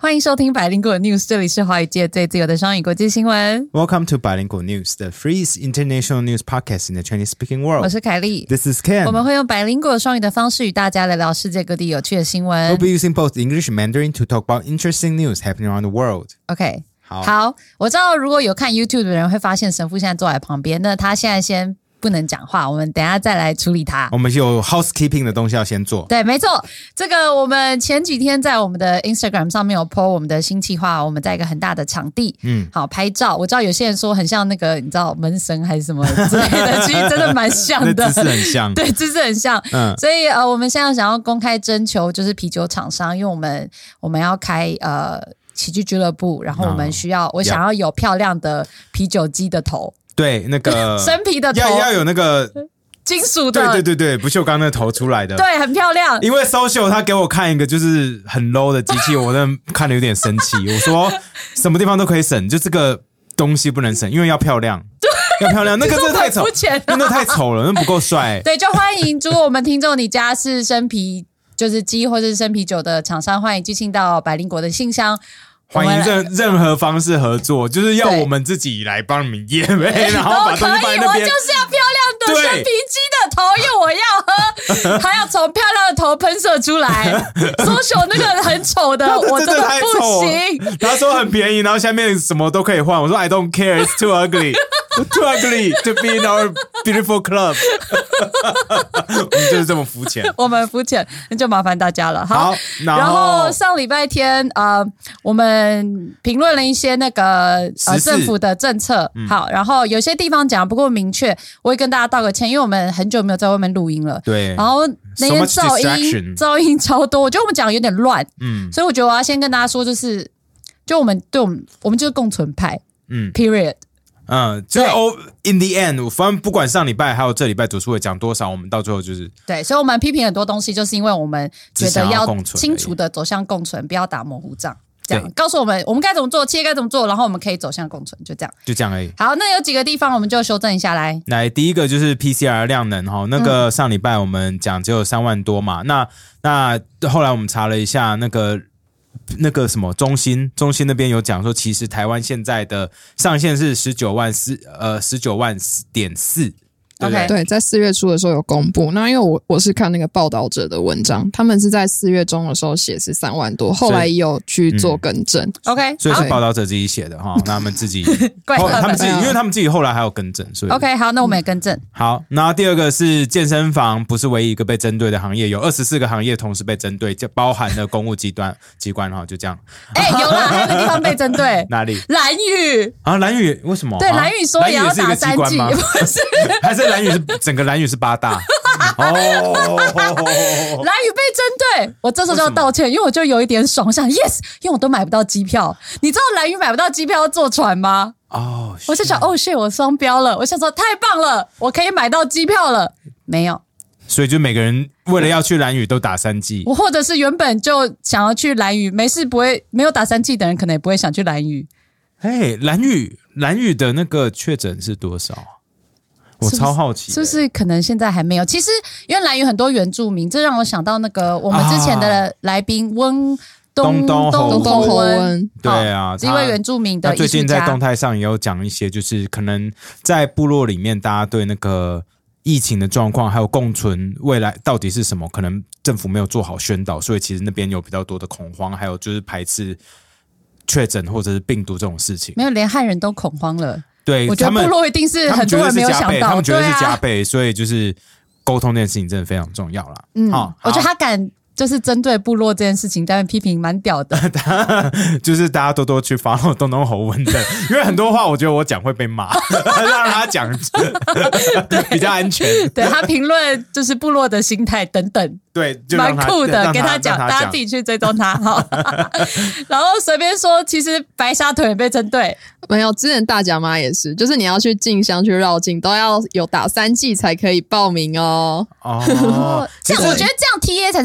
欢迎收听百灵果 News， 这里是华语界最自由的双语国际新闻。 Welcome to Bilingual News, the free international news podcast in the Chinese-speaking world. 我是凯莉 This is Ken. 我们会用百灵果双语的方式与大家聊聊世界各地有趣的新闻。 We'll be using both English and Mandarin to talk about interesting news happening around the world. OK， 好， 我知道如果有看 YouTube 的人会发现神父现在坐在旁边，那他现在先不能讲话，我们等一下再来处理他。 我们有 housekeeping 的东西要先做。 对，没错，这个我们前几天在我们的 Instagram 上面有 po 我们的新计划，我们在一个很大的场地，好拍照。我知道有些人说很像那个，你知道门神还是什么之类的，其实真的蛮像的， 姿势很像， 对，姿势很像。所以我们现在想要公开征求，就是啤酒厂商，因为我们要开喜剧俱乐部，然后我们需要，我想要有漂亮的啤酒机的头。 对，那个生啤的头要有那个金属的， 对，不锈钢那个头出来的， 对，很漂亮。 因为 social 他给我看一个就是很 low 的机器，我真的看了有点生气。我说什么地方都可以省，就这个东西不能省，因为要漂亮，要漂亮。那个真的太丑，那太丑了，那不够帅。 对，就欢迎，如果我们听众你家是生啤就是机或者是生啤酒的厂商，欢迎寄信到百灵果的信箱。 欢迎任何方式合作，就是要我们自己来帮你们业配，然后把东西放在那边。我就是要漂亮的生啤机的头，因为我要喝，还要从漂亮的头喷射出来。social 那个很丑的，我真的不行。他说很便宜，然后下面什么都可以换。我说 I don't care, it's too ugly, too ugly to be in our beautiful club 。我们就是这么肤浅， 我们肤浅，那就麻烦大家了。好， 然后上礼拜天我们评论了一些那个政府的政策，好，然后有些地方讲不够明确，我会跟大家道个歉，因为我们很久没有在外面录音了， 对， 然后那天噪音超多，我觉得我们讲的有点乱，所以我觉得我要先跟大家说，就我们就是共存派，period。 就是in the end， 反正不管上礼拜还有这礼拜读书会讲多少，我们到最后就是对，所以我们批评很多东西，就是因为我们觉得要清楚的走向共存，不要打模糊仗。这样告诉我们该怎么做，企业该怎么做，然后我们可以走向共存，就这样而已。好，那有几个地方我们就修正一下来。 第一个就是 PCR 量能那个上礼拜我们讲只有3万多嘛，那后来我们查了一下那个什么中心那边有讲说，其实台湾现在的上限是19万点4。 Okay. 对，在4月初的时候有公布。那因为我是看那个报道者的文章，他们是在4月中的时候写是3万多，后来也有去做更正。 OK， 所以是报道者自己写的哈，那他们自己，他们自己，因为他们自己后来还有更正，所以 OK， 好，那我们也更正。 好，那第二个是健身房不是唯一一个被针对的行业，有24个行业同时被针对，就包含了公务机关哈，就这样。 有啦，还有个地方被针对， 哪里？ 兰屿啊，兰屿为什么？ 对，兰屿说也要打3剂，不是？ 还是整个兰屿是8大？ 兰屿被针对，我这时候就要道歉，因为我就有一点爽，我想 yes， 因为我都买不到机票。你知道兰屿买不到机票要坐船吗？我就想shit，我双标了，我想说太棒了，我可以买到机票了，没有。 所以就每个人为了要去兰屿都打3剂， 我或者是原本就想要去兰屿，没有打3剂的人可能也不会想去兰屿。 兰屿的那个确诊是多少？我超好奇是不是可能现在还没有？其实因为兰屿很多原住民，这让我想到那个我们之前的来宾东侯温， 对啊， 是一位原住民的艺术家。 最近在动态上也有讲一些，就是可能在部落里面，大家对那个疫情的状况还有共存未来到底是什么，可能政府没有做好宣导，所以其实那边有比较多的恐慌，还有就是排斥确诊或者是病毒这种事情。 没有，连汉人都恐慌了。 对， 我觉得部落一定是很多人没有想到， 他们觉得是加倍，所以就是沟通这件事情真的非常重要啦。 我觉得他敢就是针对部落这件事情，但是批评蛮屌的。 就是大家多去 follow 东侯温的，因为很多话我觉得我讲会被骂，让他讲比较安全。 对，他评论就是部落的心态等等。 对，就蛮酷的，给他讲，大家自己去追踪他。好，然后随便说，其实白沙屯也被针对。 没有，之前大甲妈也是，就是你要去进香去绕境，都要有打3剂才可以报名哦。 这样我觉得这样 TA 才是正确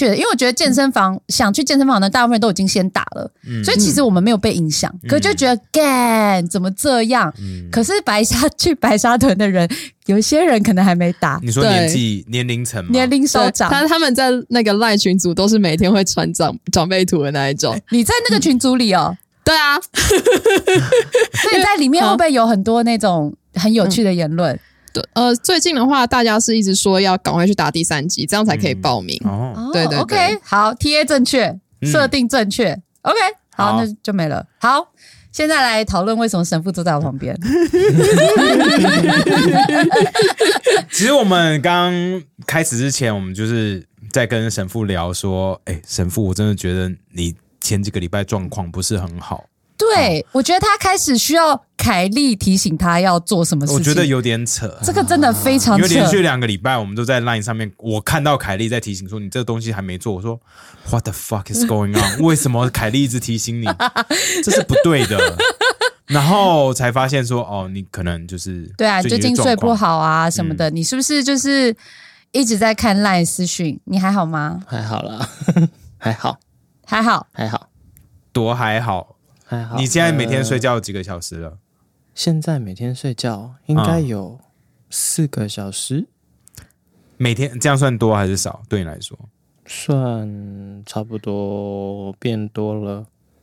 确的，因为我觉得健身房想去健身房的大部分人都已经先打了，所以其实我们没有被影响，可就觉得干怎么这样？可是去白沙屯的人，有些人可能还没打。 你说年龄层吗？ 年龄稍长， 但他们在那个LINE群组都是每天会传长辈图的那一种。 你在那个群组里哦？ 对啊， 所以在里面会不会有很多那种很有趣的言论？ 最近的话，大家是一直说要赶快去打第3剂，这样才可以报名。对对对 ，OK， 好 ，TA 正确，设定正确 ，OK， 好，那就没了。好，现在来讨论为什么神父坐在我旁边。 其实我们刚开始之前，我们就是在跟神父聊说，神父，我真的觉得你前几个礼拜状况不是很好。 对，我觉得他开始需要凯莉提醒他要做什么事情。 我觉得有点扯， 这个真的非常扯。 因为连续2个礼拜，我们都在 LINE 上面，我看到凯莉在提醒说你这个东西还没做。我说 What the fuck is going on？ 为什么凯莉一直提醒你？这是不对的。然后才发现说，你可能就是对啊，最近睡不好啊什么的。你是不是就是一直在看 LINE 私讯？你还好吗？ 还好啦，还好， 多还好。你现在每天睡觉几个小时了？ 现在每天睡觉应该有4个小时。 每天这样算多还是少？对你来说， 算差不多变多了。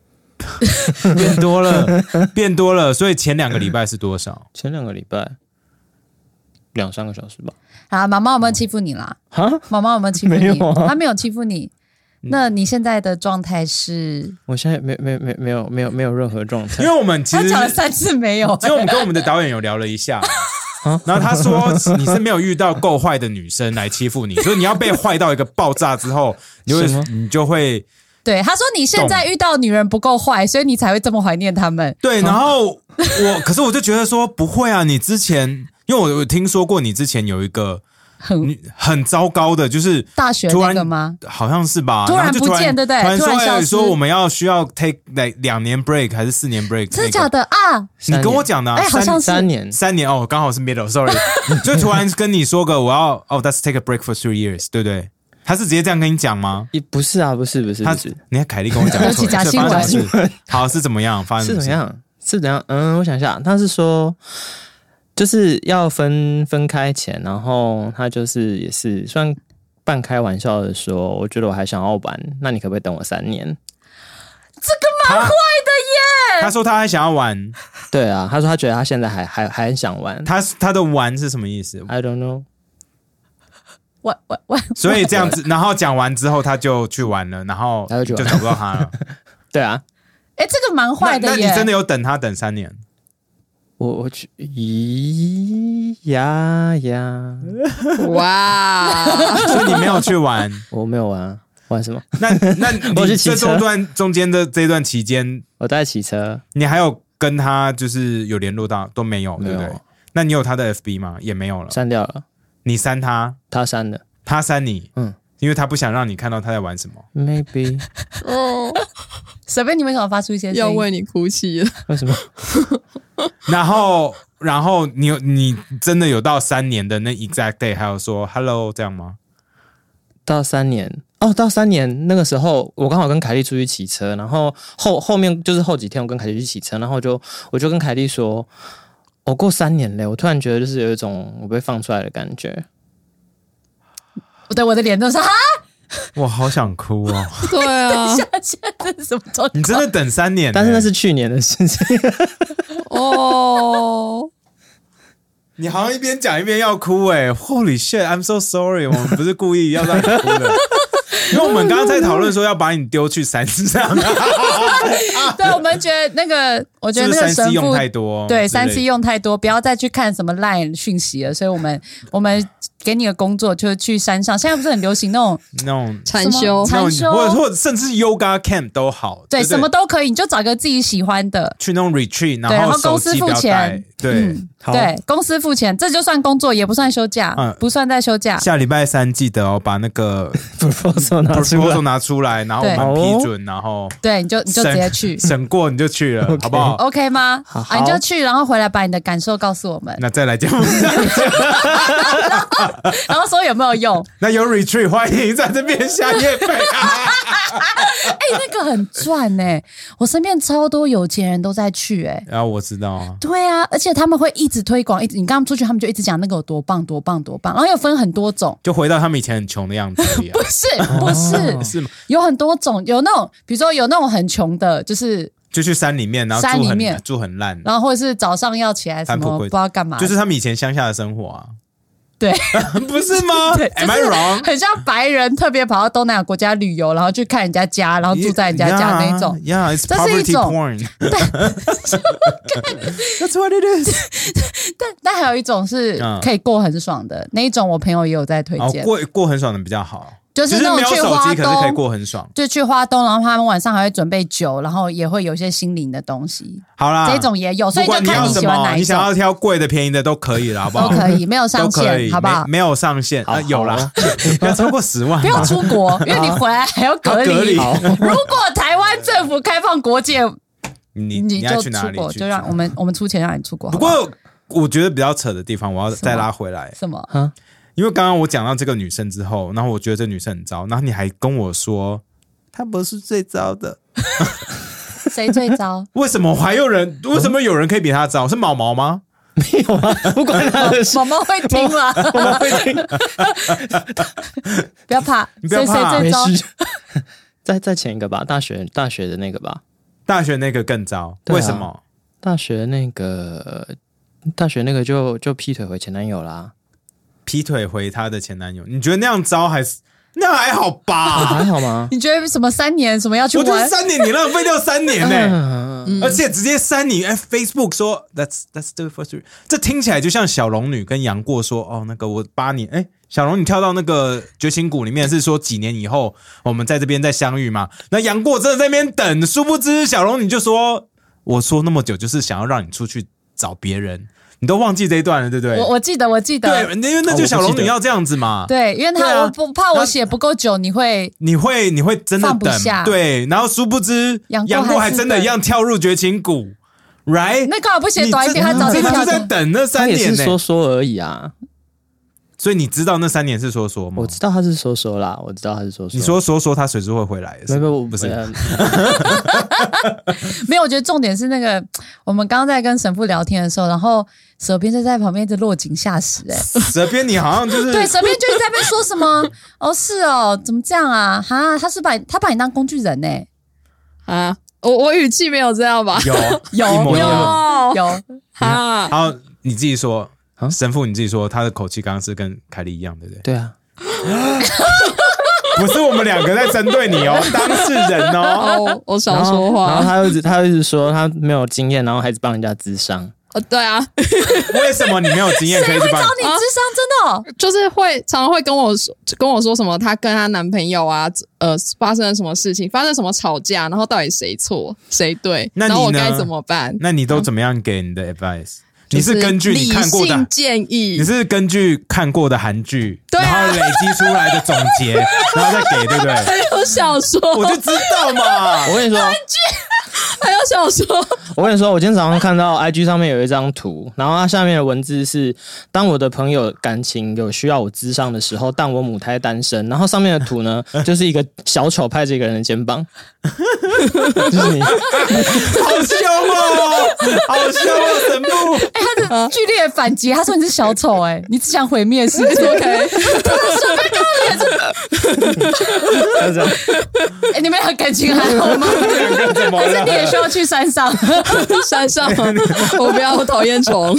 变多了。所以前2个礼拜是多少？ 前2个礼拜2-3个小时吧。 啊，妈妈有没有欺负你啦？妈妈有没有欺负你？ 没有啊， 她没有欺负你。那你现在的状态是？ 我现在没有任何状态， 因为我们其实他讲了3次没有， 因为我们跟我们的导演有聊了一下，然后他说你是没有遇到够坏的女生来欺负你，所以你要被坏到一个爆炸之后，你就会。 对，他说你现在遇到女人不够坏，所以你才会这么怀念他们。 对，然后可是我就觉得说不会啊，你之前因为我有听说过你之前有一一个很糟糕的，就是大学那个吗？ 好像是吧？ 突然不见，对不对？ 突然消失， 说我们需要 take 2年 break 还是4年 break？ 真的假的啊？ 你跟我讲的， 好像是 3年哦，刚好是 middle，sorry， 就突然跟你说个我要let's take a break for 3 years， 对不对？他是直接这样跟你讲吗？ 不是啊，不是。 你看凯莉跟我讲有起假新闻， 好是怎么样？发生是怎么样？我想一下，他是说。就是要分开前，然后他就是也是算半开玩笑的说，我觉得我还想要玩，那你可不可以等我3年？ 这个蛮坏的耶！ 他说他还想要玩， 对啊，他说他觉得他现在还很想玩。 他的玩是什么意思 ？I don't know。 所以这样子，然后讲完之后他就去玩了，然后就找不到他了。 对啊， 这个蛮坏的耶！ 那你真的有等他等3年？ 我去，呀， 哇！ 所以你没有去玩？ 我没有玩，玩什么？ 那你这中间的这段期间， 我在骑车。 你还有跟他就是有联络到都没有，对不对？那你有他的 FB 吗？也没有了， 删掉了。 你删他， 他删的， 他删你，因为他不想让你看到他在玩什么。 Maybe。 小贝，你为什么发出一些声音？ 要为你哭泣了？ 为什么？ 然后你真的有到3年的那 exact day， 还有说 hello 这样吗？ 到3年到3年那个时候，我刚好跟凯莉出去骑车，然后后面就是后几天我跟凯莉去骑车，然后我就跟凯莉说，我过3年了，我突然觉得就是有一种我被放出来的感觉。 对，我的脸都是哈。 我好想哭哦！ 对啊， 现在这是什么状况？ 你真的等3年？ 但是那是去年的事情。 哦， 你好像一边讲一边要哭Holy shit, I'm so sorry， 我们不是故意要让你哭的。因为我们刚刚在讨论说要把你丢去山上。 对，我们觉得那个，我觉得那个神父用太多， 对3C 用太多，不要再去看什么 LINE 讯息了。所以我们给你的工作就是去山上，现在不是很流行那种禅修， 或者甚至 Yoga Camp 都好， 对，什么都可以，你就找个自己喜欢的， 去那种 retreat， 然后公司付钱， 对， 公司付钱，这就算工作，也不算休假，不算在休假。 下礼拜3记得把那个 proposal 拿出来，然后我们批准，然后对，你就直接去审过你就去了，好不好 ？OK 吗？你就去，然后回来把你的感受告诉我们。 那再来节目上讲。 然后说有没有用？ 那有 retreat 欢迎在这边下业配那个很赚我身边超多有钱人都在去然后我知道啊， 对啊，而且他们会一直推广，你跟他们出去，他们就一直讲那个有多棒多棒多棒，然后又分很多种， 就回到他们以前很穷的样子而已不是是吗？ 有很多种，有那种比如说有那种很穷的，就去山里面，然后住很烂， 然后或者是早上要起来什么不知道干嘛， 就是他们以前乡下的生活啊。 对， 不是吗？ 对 Am I wrong？ 很像白人特别跑到东南亚国家旅游，然后去看人家家，然后住在人家家那一种。 Yeah, it's poverty porn. That's what it is. 但还有一种是可以过很爽的那一种，我朋友也有在推荐。 过很爽的比较好。 就是那种去花东， 可是可以过很爽。 就去花东，然后他们晚上还会准备酒，然后也会有一些心灵的东西。 好啦， 这种也有，所以就看你喜欢哪一种。 你想要挑贵的、便宜的都可以了，好不好？ 都可以，没有上限，好不好？ 没有上限，有啦，不要超过10万。 不要出国，因为你回来还要隔离。如果台湾政府开放国界，你就出国，就让我们出钱让你出国。 不过我觉得比较扯的地方，我要再拉回来。 什么？ 因为刚刚我讲到这个女生之后，然后我觉得这女生很糟，然后你还跟我说她不是最糟的。 谁最糟？ 为什么有人可以比她糟？是毛毛吗？ 没有啊，不管他的事。 毛毛会听吗？ 我们会听。 不要怕， 你不要怕， 谁最糟？ 再前一个吧，大学的那个吧。 大学那个更糟，为什么？ 大学那个就劈腿回前男友啦。 劈腿回她的前男友，你觉得那样糟还是那样还好吧？ 还好吗？ 你觉得什么3年什么要去玩？ 我觉得3年你浪费掉3年而且直接删你。Facebook 说 That's the first， 这听起来就像小龙女跟杨过说那个我8年小龙女跳到那个绝情谷里面是说几年以后我们在这边再相遇嘛？那杨过真的在那边等，殊不知小龙女就说我说那么久就是想要让你出去找别人。你都忘记这一段了，对不对？ 我记得。 对，因为那就小龙女要这样子嘛。 对，因为我不怕我写不够久，你会真的等。对，然后殊不知杨过还真的一样跳入绝情谷 ，right？ 那干嘛不写短一点？他早点跳。 真的就在等那3年， 他也是说而已啊。 所以你知道那3年是说吗？ 我知道他是说啦，我知道他是说。 你说他随时会回来的。不是。 没有，我觉得重点是那个，我们刚刚在跟神父聊天的时候，然后蛇边就在旁边一直落井下石。 蛇边你好像就是对，蛇边就在那边说什么是怎么这样啊？他把你当工具人我语气没有这样吧？ 有哈。 好，你自己说。神父，你自己说，他的口气刚刚是跟凯莉一样，对不对？ 对啊， 不是我们2个在针对你当事人我少说话。 然后他一直说他没有经验，然后还是帮人家咨商。 对啊， 为什么你没有经验可以去帮？谁会找你咨商？真的就是常常会跟我说什么，她跟她男朋友发生了什么事情，发生什么吵架，然后到底谁错谁对，然后我该怎么办？ 那你都怎么样给你的 advice？你是根据你看过的建议， 你是根据看过的韩剧，然后累积出来的总结，然后再给，对不对？ 还有小说， 我就知道嘛。 我跟你说， 韩剧还有小说。 我跟你说，我今天早上看到 IG 上面有一张图，然后它下面的文字是：当我的朋友感情有需要我咨商的时候，但我母胎单身。然后上面的图呢，就是一个小丑拍着一个人的肩膀，就是你， 好凶好凶神父！ 他的剧烈反击，他说你是小丑，你只想毁灭世界。OK， 你们俩感情还好吗？还是你也需要去山上？ 山上，我不要，我讨厌虫。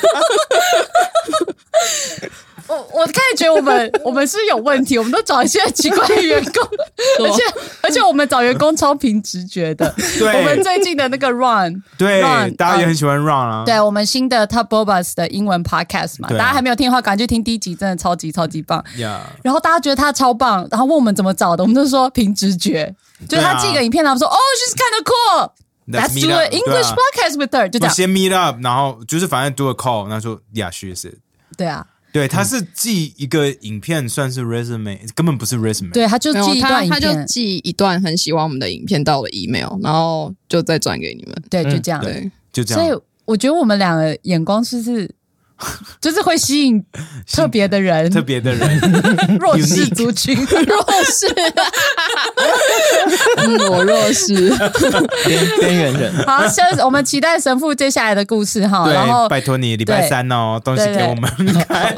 我开始觉得我们是有问题，我们都找一些奇怪的员工，而且我们找员工超凭直觉的。 对， 我们最近的那个 Run， 对，大家也很喜欢 Run 啊。 对，我们新的 Top Bobas 的英文 Podcast 嘛，大家还没有听的话，赶快去听第1集，真的超级超级棒。然后大家觉得他超棒，然后问我们怎么找的，我们就说凭直觉，就是他寄个影片，他们说she's kind of cool。Let's do an English podcast with her， 就这样。 先 meet up， 然后就是反正 do a call， 然后说 yeah she is。 对啊。 对，他是寄一个影片，算是 resume， 根本不是 resume。 对，他就寄一段影片， 他就寄一段很喜欢我们的影片到我的 email， 然后就再转给你们。 对，就这样。 对，就这样。 所以我觉得我们2个眼光是就是会吸引特别的人， 特别的人， 弱势族群，弱势， 我弱势， 边缘人。 好，我们期待神父接下来的故事哈。然后拜托你礼拜3哦，东西给我们看。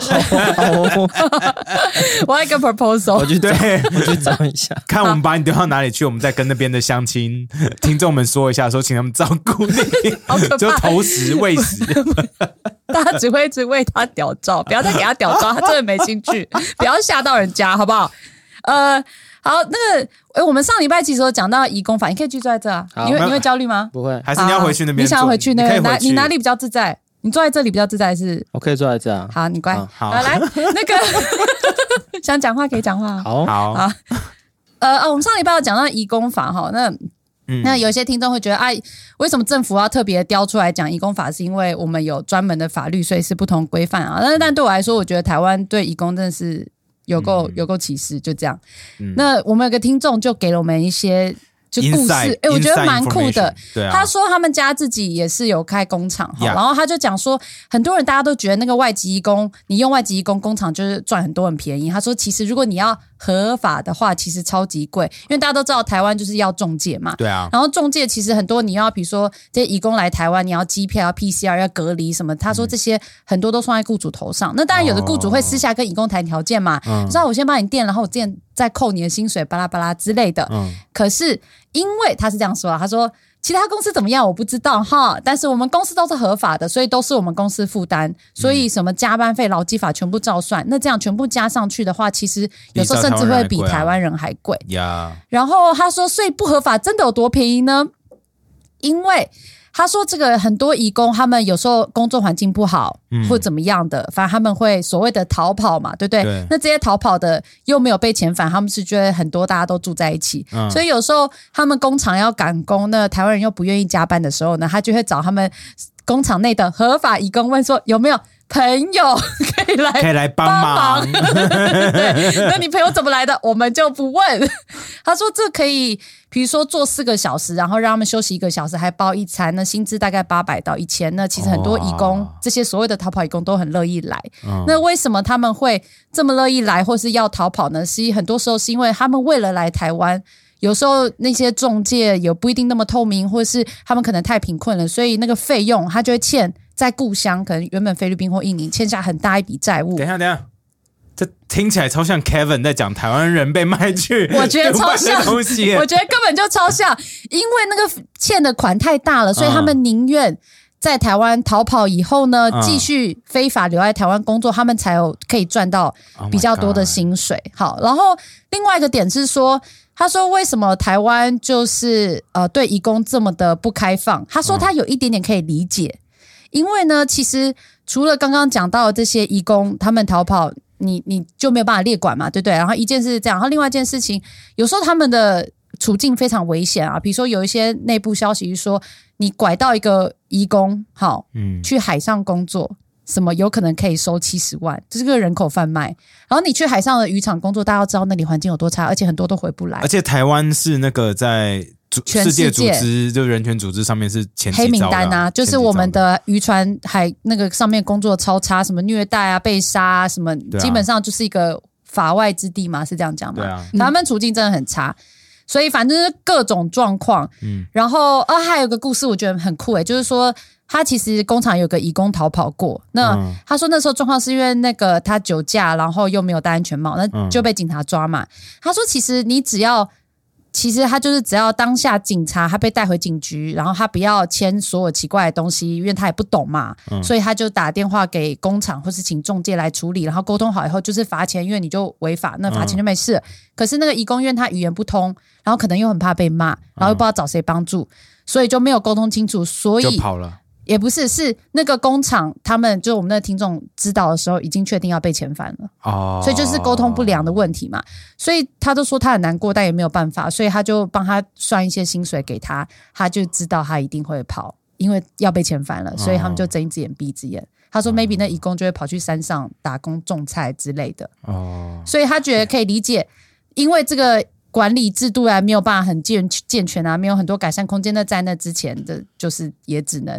我要一个 proposal， 我去找一下， 看我们把你丢到哪里去，我们再跟那边的乡亲听众们说一下，说请他们照顾你，就投食喂食。 大家只会一直喂他屌照，不要再给他屌照，他真的没兴趣，不要吓到人家，好不好？好，那个，我们上礼拜其实有讲到移工法，你可以继续坐在这啊。你会焦虑吗？ 不会， 还是你要回去那边？ 你想要回去那个？ 你哪里比较自在？你坐在这里比较自在是？ 我可以坐在这啊。 好，你乖。 好， 来那个想讲话可以讲话。 好。 我们上礼拜有讲到移工法哈，那有些听众会觉得，为什么政府要特别雕出来讲移工法？是因为我们有专门的法律，所以是不同规范啊。但对我来说，我觉得台湾对移工真的是有够歧视，就这样。那我们有个听众就给了我们一些就故事，我觉得蛮酷的。他说他们家自己也是有开工厂，然后他就讲说，很多人大家都觉得那个外籍移工，你用外籍移工工厂就是赚很多很便宜。他说其实如果你要合法的话，其实超级贵，因为大家都知道台湾就是要仲介嘛。 对啊。 然后仲介其实很多，你要比如说这些移工来台湾，你要机票、要 PCR、要隔离什么，他说这些很多都算在雇主头上。那当然有的雇主会私下跟移工谈条件嘛，知道我先帮你垫，然后我之前再扣你的薪水，巴拉巴拉之类的。可是因为他是这样说，他说其他公司怎么样我不知道哈，但是我们公司都是合法的，所以都是我们公司负担，所以什么加班费、劳基法全部照算。那这样全部加上去的话，其实有时候甚至会比台湾人还贵。然后他说，所以不合法真的有多便宜呢？因为他说这个很多移工他们有时候工作环境不好，或怎么样的，反正他们会所谓的逃跑嘛，对不对？那这些逃跑的又没有被遣返，他们是觉得很多大家都住在一起，所以有时候他们工厂要赶工，那台湾人又不愿意加班的时候呢，他就会找他们工厂内的合法移工问说有没有朋友可以来帮忙。对，那你朋友怎么来的？我们就不问。他说这可以，比如说做4个小时，然后让他们休息1个小时，还包一餐，那薪资大概800到1000。那其实很多移工，这些所谓的逃跑移工都很乐意来。那为什么他们会这么乐意来，或是要逃跑呢？是很多时候是因为他们为了来台湾。有时候那些仲介也不一定那么透明，或是他们可能太贫困了，所以那个费用他就会欠在故乡，可能原本菲律宾或印尼欠下很大一笔债务。 等一下，这听起来超像 Kevin 在讲台湾人被卖去， 我觉得超像，我觉得根本就超像，因为那个欠的款太大了，所以他们宁愿在台湾逃跑以后呢，继续非法留在台湾工作，他们才有可以赚到比较多的薪水。好，然后另外一个点是说。他说为什么台湾就是对移工这么的不开放？他说他有一点点可以理解，因为呢，其实除了刚刚讲到的这些移工他们逃跑，你就没有办法列管嘛，对不对？然后一件事是这样，然后另外一件事情，有时候他们的处境非常危险啊，比如说有一些内部消息是说，你拐到一个移工，好，去海上工作。什么有可能可以收70万，这是个人口贩卖。然后你去海上的渔场工作，大家要知道那里环境有多差，而且很多都回不来。 而且台湾是那个在世界组织就人权组织上面是前黑名单啊，就是我们的渔船海那个上面工作超差，什么虐待啊、被杀啊，什么基本上就是一个法外之地嘛，是这样讲吗？ 对啊， 他们处境真的很差。所以反正是各种状况，然后还有个故事我觉得很酷就是说他其实工厂有个移工逃跑过，那他说那时候状况是因为那个他酒驾，然后又没有戴安全帽，那就被警察抓嘛。他说其实他就是只要当下警察他被带回警局，然后他不要签所有奇怪的东西，因为他也不懂嘛，所以他就打电话给工厂或是请仲介来处理，然后沟通好以后就是罚钱，因为你就违法，那罚钱就没事。可是那个移工因为他语言不通，然后可能又很怕被骂，然后又不知道找谁帮助，所以就没有沟通清楚，所以就跑了。 也不是，是那个工厂他们就我们的听众知道的时候已经确定要被遣返了，所以就是沟通不良的问题嘛，所以他都说他很难过，但也没有办法，所以他就帮他算一些薪水给他，他就知道他一定会跑，因为要被遣返了，所以他们就睁一只眼闭一只眼。他说 maybe 那移工就会跑去山上打工种菜之类的，所以他觉得可以理解，因为这个管理制度没有办法很健全啊，没有很多改善空间，那在那之前的就是也只能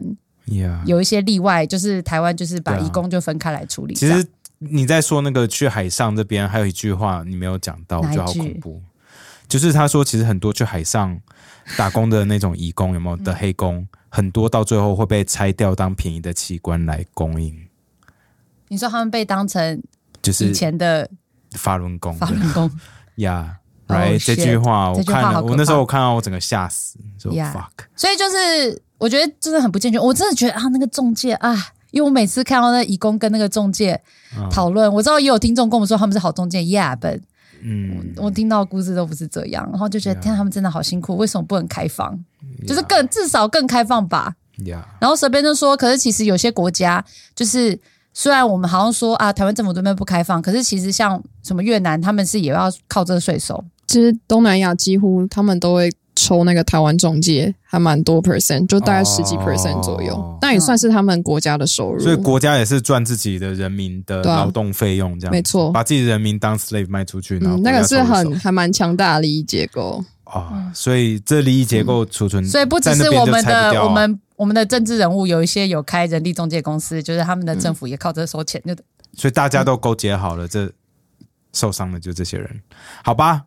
有一些例外，就是台湾就是把移工就分开来处理。 其实你在说那个去海上这边还有一句话你没有讲到，我觉得好恐怖，就是他说其实很多去海上打工的那种移工有没有的黑工，很多到最后会被拆掉当便宜的器官来供应。 你说他们被当成就是以前的法轮功呀 right 这句话我看了，我那时候我看到我整个吓死，fuck。 所以就是我觉得真的很不健全，我真的觉得那个仲介因为我每次看到那移工跟那个仲介讨论，我知道也有听众跟我们说他们是好仲介 ，but 我听到的故事都不是这样，然后就觉得天，他们真的好辛苦，为什么不能开放？就是至少更开放吧。然后随便就说，可是其实有些国家就是虽然我们好像说台湾政府这边不开放，可是其实像什么越南，他们是也要靠这个税收。 其实东南亚几乎他们都会抽那个台湾中介，还蛮多 percent， 就大概10几%左右，但也算是他们国家的收入。 所以国家也是赚自己的人民的劳动费用，这样没错， 把自己的人民当 slave 卖出去，然后那个是还蛮强大的利益结构所以这利益结构储存， 所以不只是我们的政治人物有一些有开人力中介公司，就是他们的政府也靠这收钱， 所以大家都勾结好了，这受伤的就这些人，好吧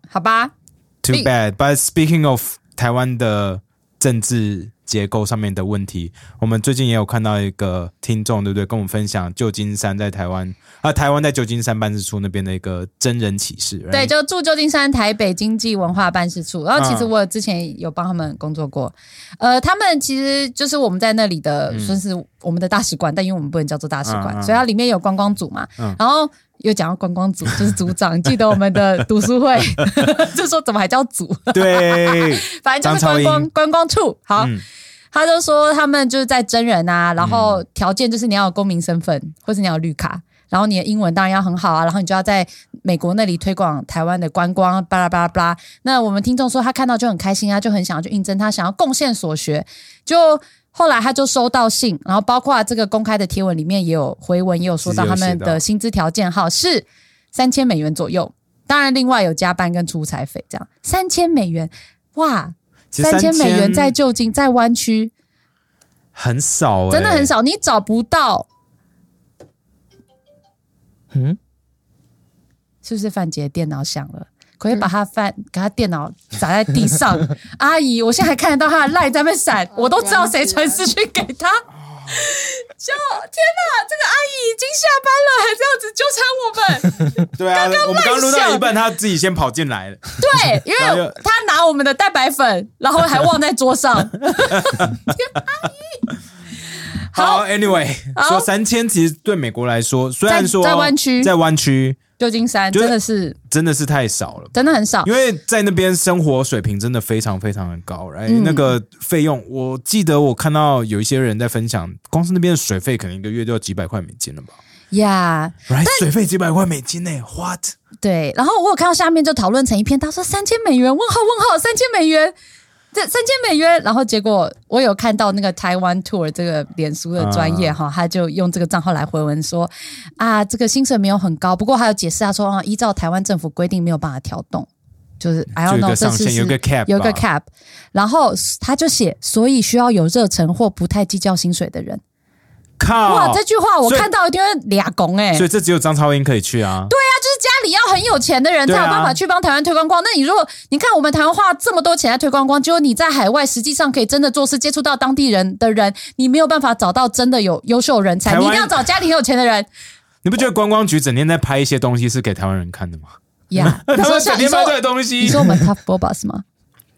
，Too bad. But speaking of 台湾的政治结构上面的问题，我们最近也有看到一个听众，对不对？跟我们分享旧金山在台湾在旧金山办事处那边的一个真人启事。 对， right? 就驻旧金山台北经济文化办事处。然后其实我之前有帮他们工作过，他们其实就是我们在那里的算是我们的大使馆，但因为我们不能叫做大使馆，所以它里面有观光组嘛。然后又讲到观光组，就是组长记得我们的读书会就说怎么还叫组？ 对， 反正就是观光处。好。他就说他们就是在真人然后条件就是你要有公民身份，或是你要有绿卡，然后你的英文当然要很好然后你就要在美国那里推广台湾的观光，巴拉巴拉巴拉。那我们听众说他看到就很开心就很想要去应征，他想要贡献所学。就后来他就收到信，然后包括这个公开的贴文里面也有回文，也有说到他们的薪资条件是$3000左右，当然另外有加班跟出差费，这样$3000，哇！$3000在旧金在湾区很少真的很少，你找不到。是不是范姐电脑响了？可以把给他电脑砸在地上。阿姨，我现在还看得到他的赖在那边闪，我都知道谁传私讯给他。就天哪，这个阿姨已经下班了，还这样子纠缠我们。 对啊，我们刚录到一半，他自己先跑进来了。 对，因为他拿我们的蛋白粉，然后还忘在桌上。阿姨， 好 ，Anyway， 说3000其实对美国来说，虽然说在湾区。 旧金山真的是太少了， 真的很少， 因为在那边生活水平真的非常非常的高，那个费用，我记得我看到有一些人在分享，光是那边的水费可能一个月就要几百块美金了吧？ 呀， 水费几百块美金呢 ？What？ 对，然后我有看到下面就讨论成一片，他说$3000，问号$3000。这$3000，然后结果我有看到那个台湾 Tour 这个脸书的专业他就用这个账号来回文说这个薪水没有很高，不过还有解释他说依照台湾政府规定没有办法调动，就是 I don't know 这是有个 cap， 然后他就写所以需要有热忱或不太计较薪水的人。 靠！ 哇，这句话我看到一定会俩拱所以这只有张超英可以去啊。 对啊，就是家里要很有钱的人才有办法去帮台湾推观光。那你如果你看我们台湾花这么多钱在推观光，结果你在海外实际上可以真的做事，接触到当地人的人，你没有办法找到真的有优秀人才，你一定要找家里很有钱的人。 你不觉得观光局整天在拍一些东西是给台湾人看的吗？ 呀， 他们整天拍这个东西。 你说我们 Tough Bobas 吗？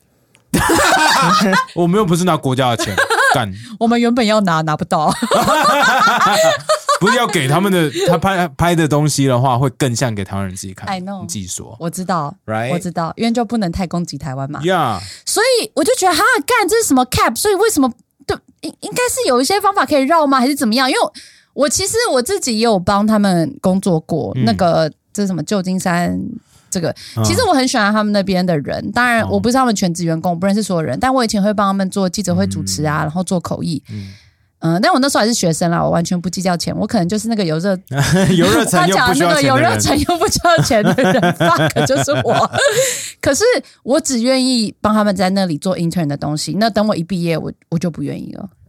我们又不是拿国家的钱干， 我们原本要拿不到。 不是要给他们的，他拍的东西的话，会更像给台湾人自己看。 I know， 你自己说， 我知道， right？ 我知道，因为就不能太攻击台湾嘛。 Yeah， 所以我就觉得干这是什么 cap？ 所以为什么应该是有一些方法可以绕吗？还是怎么样？因为我其实我自己也有帮他们工作过，那个这是什么旧金山。这个其实我很喜欢他们那边的人，当然我不是他们全职员工，我不认识所有人，但我以前会帮他们做记者会主持然后做口译。但我那时候还是学生啦，我完全不计较钱，我可能就是那个有热忱又不需要钱的人，有热忱又不需要钱的人，fuck 就是我。可是我只愿意帮他们在那里做 intern 的东西，那等我一毕业，我就不愿意了。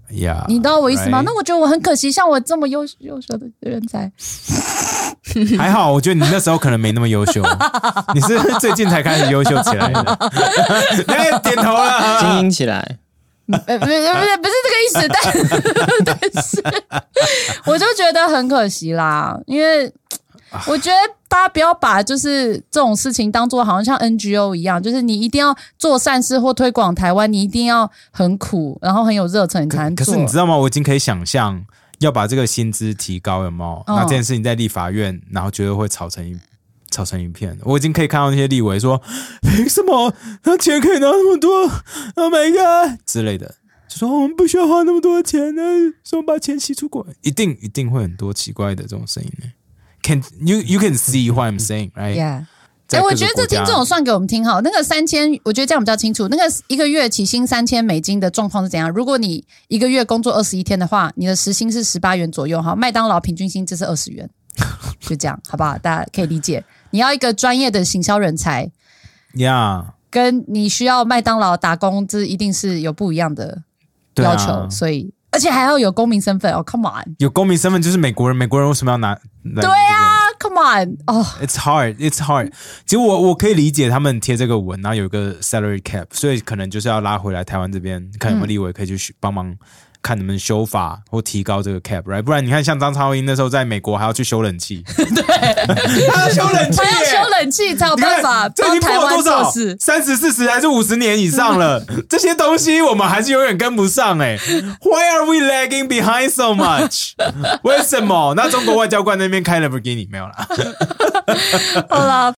Yeah, 你知道我意思吗？ right? 那我觉得我很可惜，像我这么优秀的人才。 还好，我觉得你那时候可能没那么优秀，你是最近才开始优秀起来的。哎，点头了， 精英起来。 不是这个意思，但是我就觉得很可惜啦，因为我觉得大家不要把就是这种事情当作好像 NGO 一样，就是你一定要做善事或推广台湾，你一定要很苦，然后很有热忱你才能做。 可是你知道吗？我已经可以想象要把这个薪资提高，有没有？那这件事情在立法院，然后绝对会吵成一片。我已经可以看到那些立委说，凭什么他钱可以拿那么多 ？Oh my god 之类的，就说我们不需要花那么多钱呢，说把钱洗出国，一定会很多奇怪的这种声音呢。You can see what I'm saying, right? Yeah. 我觉得这听众算给我们听好。那个3000，我觉得这样比较清楚。那个一个月起薪$3000的状况是怎样？如果你一个月工作21天的话，你的时薪是18元左右哈。麦当劳平均薪资是20元，就这样，好不好？大家可以理解。你要一个专业的行销人才， ，Yeah， 跟你需要麦当劳打工，这一定是有不一样的要求，所以而且还要有公民身份哦。Come on， 有公民身份就是美国人，美国人为什么要拿？ 对啊。Come on， It's hard。其实我可以理解他们贴这个文，然后有一个 salary cap， 所以可能就是要拉回来台湾这边，看有没有立委可以去帮忙，看能不能修法或提高这个 cap，right？ 不然你看像张超英那时候在美国还要去修冷气，对，他要修冷气，才有办法帮台湾做事。30、40还是50年以上了，这些东西我们还是永远跟不上Why are we lagging behind so much？ 为什么？那中国外交官那边开 Lamborghini 没有啦？ 好啦。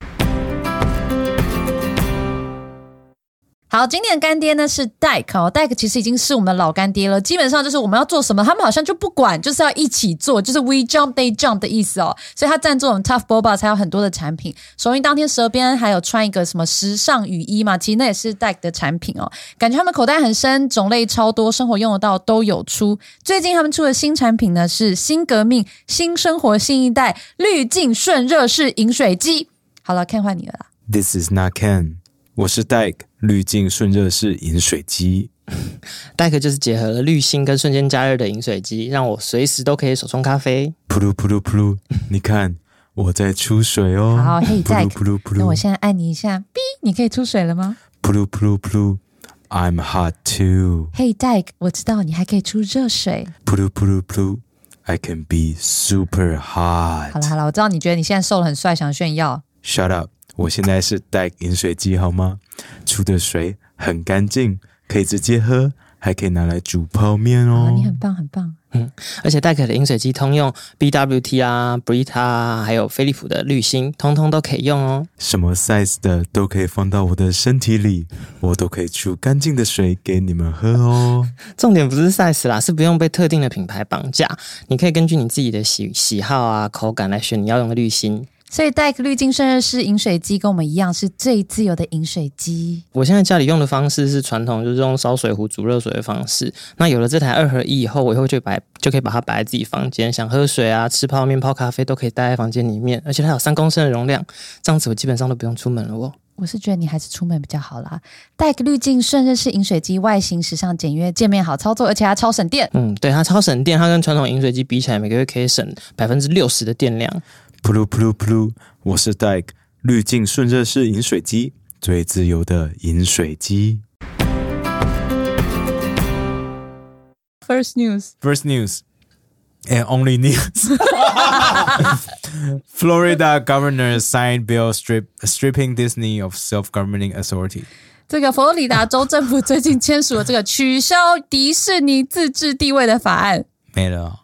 好，今天的干爹呢是 Dyke，Dyke 其实已经是我们的老干爹了，基本上就是我们要做什么，他们好像就不管，就是要一起做，就是 We Jump They Jump 的意思哦。所以他赞助我们 Tough Boba 才有很多的产品。首映当天舌边还有穿一个什么时尚雨衣嘛，其实那也是 Dyke 的产品哦。感觉他们口袋很深，种类超多，生活用得到都有出。最近他们出的新产品呢是新革命、新生活、新一代滤镜顺热式饮水机。好了 ，Ken 换你了啦。 This is not Ken， 我是 Dyke。滤镜顺热式饮水机 Dyke 就是结合了滤芯跟瞬间加热的饮水机，让我随时都可以手冲咖啡。 噗噜噗噜噗噜，你看我在出水哦。 好，嘿 Dyke， 那我现在按你一下，哔，你可以出水了吗？ 噗噜噗噜噗噜 ，I'm hot too。 嘿 Dyke， 我知道你还可以出热水。 噗噜噗噜噗噜 ，I can be super hot。 好了，我知道你觉得你现在瘦了很帅，想炫耀。 Shut up。我现在是Dyke饮水机好吗？出的水很干净，可以直接喝，还可以拿来煮泡面哦。 你很棒，很棒。 而且Dyke的饮水机通用 BWT 啊、Brita 啊，还有飞利浦的滤芯，通通都可以用哦。 什么 size 的都可以放到我的身体里，我都可以出干净的水给你们喝哦。 重点不是 size 啦，是不用被特定的品牌绑架，你可以根据你自己的喜好啊、口感来选你要用的滤芯。 所以Dyke滤镜顺热式饮水机跟我们一样是最自由的饮水机。 我现在家里用的方式是传统，就是用烧水壶煮热水的方式。那有了这台2合1以后，我以后就可以把它摆在自己房间，想喝水啊、吃泡面、泡咖啡都可以带在房间里面，而且它有3公升的容量，这样子我基本上都不用出门了哦。 我是觉得你还是出门比较好啦。Dyke滤镜顺热式饮水机外形时尚简约，界面好操作，而且它超省电。 对，它超省电，它跟传统饮水机比起来，每个月可以省60%的电量。 噗噜噗噜噗噜，我是Dyke滤镜顺热式饮水机，最自由的饮水机。 First news and only news. Florida governor signed bill stripping Disney of self-governing authority. 这个佛罗里达州政府最近签署了这个取消迪士尼自治地位的法案。 没了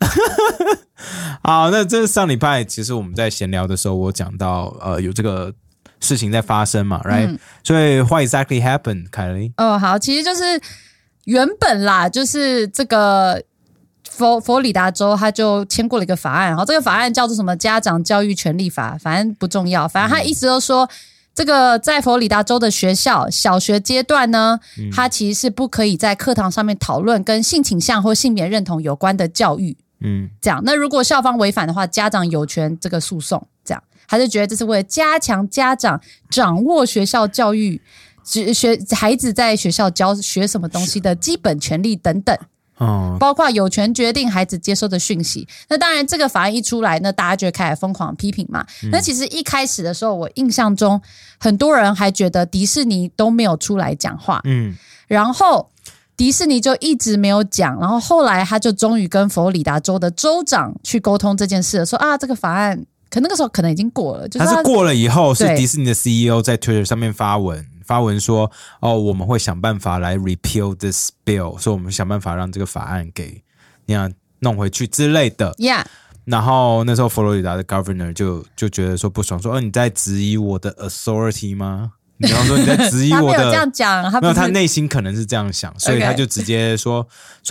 好，那这上礼拜其实我们在闲聊的时候，我讲到有这个事情在发生嘛 ，right？所以 what exactly happened， 凯莉？ 好，其实就是原本啦，就是这个佛罗里达州他就签过了一个法案，然后这个法案叫做什么家长教育权利法，反正不重要，反正他意思就是说。这个在佛罗里达州的学校小学阶段呢，它其实是不可以在课堂上面讨论跟性倾向或性别认同有关的教育。这样，那如果校方违反的话，家长有权这个诉讼。这样，他就觉得这是为了加强家长掌握学校教育，孩子在学校学什么东西的基本权利等等。 包括有权决定孩子接收的讯息。那当然这个法案一出来，那大家就开始疯狂批评嘛。那其实一开始的时候，我印象中很多人还觉得迪士尼都没有出来讲话，然后迪士尼就一直没有讲，然后后来他就终于跟佛罗里达州的州长去沟通这件事了，说啊这个法案可那个时候可能已经过了，就是他是过了以后，是迪士尼的 CEO 在 Twitter 上面发文说，我们会想办法来 repeal this bill， 说我们想办法让这个法案给那样弄回去之类的。 Yeah。 然后那时候佛罗里达的 governor 就觉得说不爽，说你在质疑我的 authority 吗？然后说你在质疑我的， 他没有这样讲， 没有，他内心可能是这样想，所以他就直接说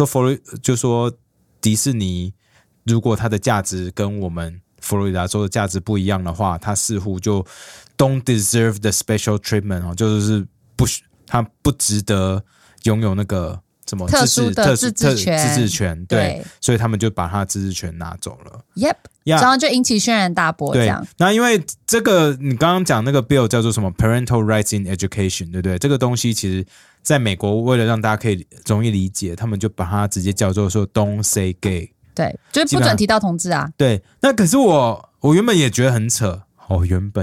迪士尼如果它的价值跟我们佛罗里达州的价值不一样的话，他似乎就 don't deserve the special treatment， 就是他不值得拥有那个什么特殊的自治权，对，所以他们就把他的自治权拿走了。 Yep， 然后就引起轩然大波这样。 那因为这个你刚刚讲那个 bill 叫做什么 Parental Rights in Education， 对不对？这个东西其实在美国为了让大家可以容易理解，他们就把它直接叫做说 Don't say gay。 对，就是不准提到同志啊。 对，那可是我原本也觉得很扯好，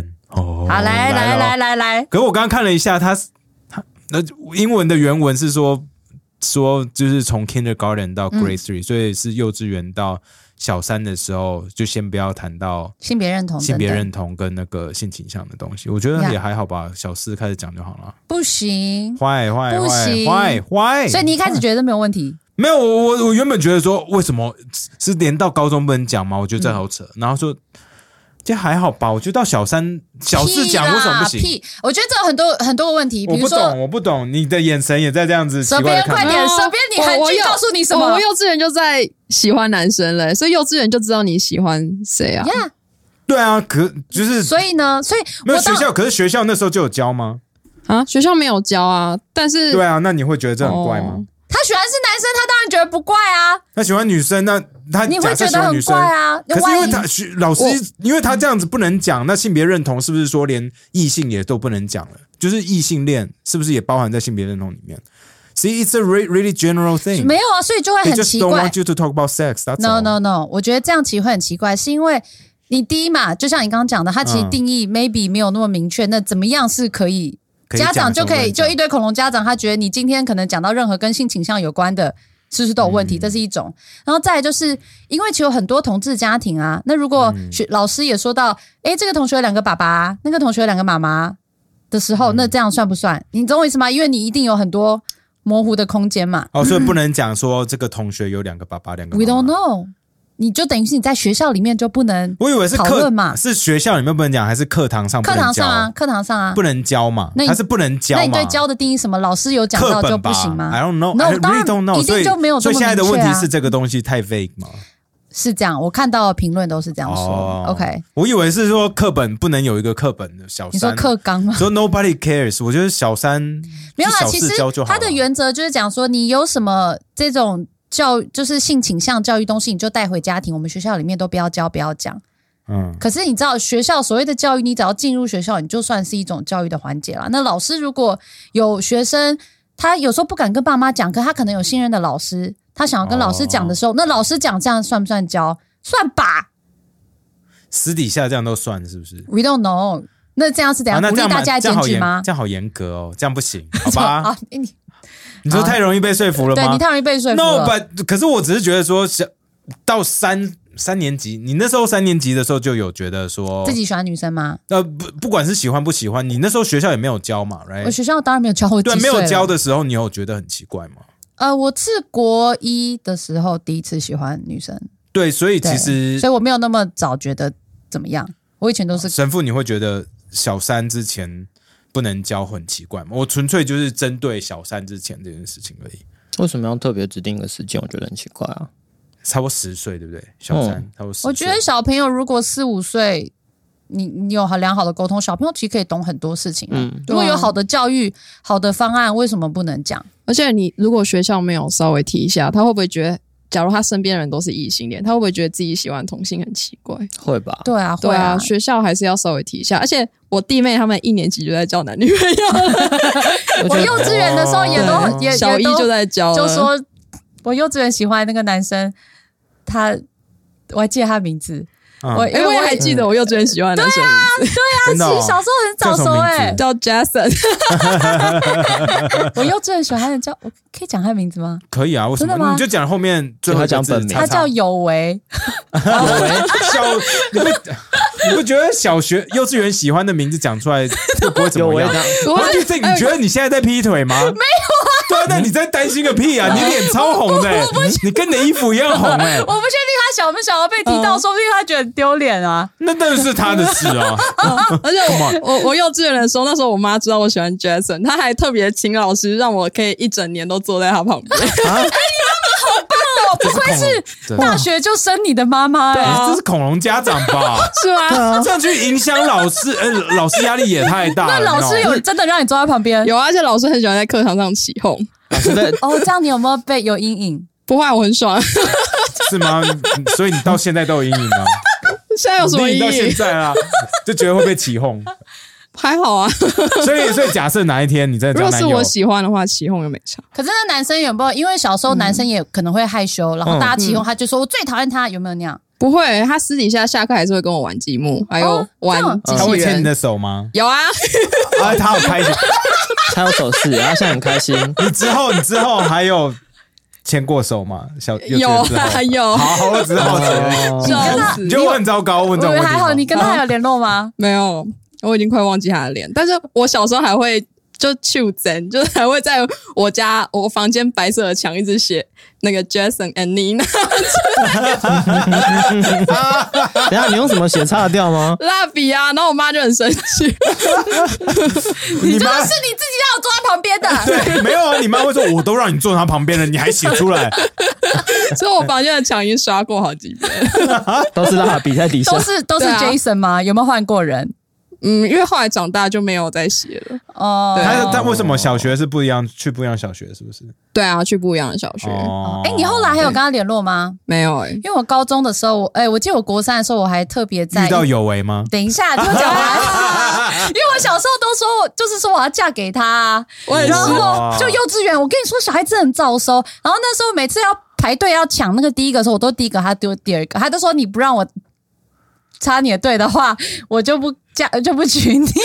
来，可是我刚刚看了一下，他英文的原文是说就是从 kindergarten 到 grade 3，所以是幼稚园到小3的时候，就先不要谈到性别认同跟那个性倾向的东西。我觉得也还好吧，小4开始讲就好了。 不行， 坏， 所以你一开始觉得没有问题。 没有，我原本觉得说为什么是连到高中不能讲吗？我觉得这好扯。然后说这还好吧，我觉得到小4讲为什么不行？ 我觉得这有很多个问题，比如说我不懂，你的眼神也在这样子奇怪的看。 快点，手边你韩剧告诉你什么？ 我幼稚园就在喜欢男生了，所以幼稚园就知道你喜欢谁啊？ Yeah， 对啊，就是所以呢， 没有学校，可是学校那时候就有教吗？ 啊，学校没有教啊，但是对啊，那你会觉得这很怪吗？ 他喜欢是男生，他当然觉得不怪啊。 他喜欢女生，那他你会觉得很怪啊。 可是因为老师，因为他这样子不能讲，那性别认同是不是说连异性也都不能讲了？就是异性恋是不是也包含在性别认同里面？ See, it's a really general thing. 没有啊，所以就会很奇怪。 They just don't want you to talk about sex. That's all. No. 我觉得这样其实会很奇怪，是因为你第一嘛，就像你刚刚讲的，他其实定义 maybe 没有那么明确。那怎么样是可以？家长就可以，就一堆恐龙家长，他觉得你今天可能讲到任何跟性倾向有关的，是不是都有问题？这是一种。然后再来就是因为其实有很多同志家庭啊，那如果老师也说到，这个同学有2个爸爸，那个同学有2个妈妈的时候，那这样算不算？你懂我意思吗？因为你一定有很多模糊的空间嘛。 所以不能讲说这个同学有2个爸爸2个妈妈。 We don't know。你就等于是你在学校里面就不能， 我以为是讨论嘛， 是学校里面不能讲，还是课堂上不能教？ 课堂上啊， 不能教嘛？他是不能教嘛？ 那你对教的定义什么？老师有讲到就不行吗 ？I don't know. I really don't know. 一定就没有这么明确啊。 所以现在的问题是这个东西太 vague 吗？ 是这样，我看到的评论都是这样说。OK， 我以为是说课本不能有一个课本的小3， 你说课纲吗？ 说 nobody cares。我觉得小3 没有啦，其实他的原则就是讲说，你有什么这种就是性倾向教育东西，你就带回家庭，我们学校里面都不要教，不要讲。可是你知道学校所谓的教育，你只要进入学校，你就算是一种教育的环节啦。那老师如果有学生，他有时候不敢跟爸妈讲，可他可能有信任的老师，他想要跟老师讲的时候，那老师讲这样算不算教？算吧。 私底下这样都算是不是 ？We don't know。那这样是怎样鼓励大家检举吗？ 这样好严格哦，这样不行，好吧？你说好太容易被说服了吗？ 对，你太容易被说服了。 No， 可是我只是觉得说，到三年级，你那时候3年级的时候就有觉得说自己喜欢女生吗？ 不管是喜欢不喜欢，你那时候学校也没有教嘛 ，right？ 我学校当然没有教，我对，没有教的时候，你有觉得很奇怪吗？ 我是国1的时候第一次喜欢女生。 对，所以其实， 所以我没有那么早觉得怎么样。我以前都是神父，你会觉得小3之前不能教很奇怪吗？我纯粹就是针对小3之前这件事情而已。 为什么要特别指定一个时间？我觉得很奇怪啊。 差不多10岁，对不对？小3差不多10岁。 我觉得小朋友如果4、5岁，你有良好的沟通，小朋友其实可以懂很多事情。如果有好的教育、好的方案，为什么不能讲？ 而且你如果学校没有稍微提一下，他会不会觉得？假如他身边的人都是异性恋，他会不会觉得自己喜欢同性很奇怪？ 会吧？ 对啊，会啊。 学校还是要稍微提一下。而且我弟妹他们1年级就在交男女朋友了。 我幼稚园的时候也小1就在交了， 就说我幼稚园喜欢那个男生，我还记得他的名字。 我也还记得我幼稚园喜欢的男生名字。 对啊，其实小时候很早熟叫 Jason。 我幼稚园喜欢的我可以讲他的名字吗？ 可以啊，为什么？真的吗？你就讲后面最后讲本名。 他叫有为。 你不觉得小学、幼稚园喜欢的名字讲出来就不会怎么样？你觉得你现在在劈腿吗？没有啊。对啊，那你在担心个屁啊！你脸超红的，你跟你的衣服一样红哎。 我不确定他小不小要被提到，说不定他觉得很丢脸啊。 那当然是他的事啊。 而且我幼稚园的时候，那时候我妈知道我喜欢 Jason， 她还特别请老师让我可以一整年都坐在他旁边。 哎，你妈妈好棒哦！不愧是大学就生你的妈妈哎， 这是恐龙家长吧？ 是吗？ 这样去影响老师，老师压力也太大了。 那老师有真的让你坐在旁边？ 有啊，而且老师很喜欢在课堂上起哄。 哦，这样你有没有有阴影？ 不会，我很爽。 是吗？所以你到现在都有阴影吗？ 现在有什么阴影？ 到现在啊，就觉得会被起哄。 还好啊。 所以假设哪一天你在交男友， 如果是我喜欢的话，起哄又没差。 可是那男生有没有？因为小时候男生也可能会害羞，然后大家起哄，他就说我最讨厌他，有没有那样？ 不会，他私底下下课还是会跟我玩积木，还有玩机器人。 他会牵你的手吗？ 有啊。 他好开心。 他有手势，然后现在很开心。 你之后还有牵过手吗？ 有啊，有。 好，我只是好奇。你就问糟糕，问这种问题。 还好，你跟他还有联络吗？ 没有，我已经快忘记他的脸。但是我小时候还会就去真，就是还会在我房间白色的墙一直写那个 Jason and Nina。 等一下你用什么写擦得掉吗？ 蜡笔啊，然后我妈就很生气。 你真的是你自己让我坐在旁边的。 对，没有啊，你妈会说我都让你坐他旁边了，你还写出来。 所以我房间的墙已经刷过好几遍。 都是蜡笔在底下。 都是 Jason 吗？有没有换过人？ 因为后来长大就没有再写了。 哦， 他为什么小学是不一样，去不一样小学是不是？ 对啊，去不一样的小学。 你后来还有跟他联络吗？ 没有因为我高中的时候，我记得我国3的时候，我还特别在遇到有为吗？ 等一下，听我讲完。因为我小时候都说，就是说我要嫁给他，然后就幼稚园，我跟你说，小孩子很早熟。然后那时候每次要排队要抢那个第一个的时候，我都第一个，他丢第二个，他都说你不让我插你的队的话，我就不娶你。幼稚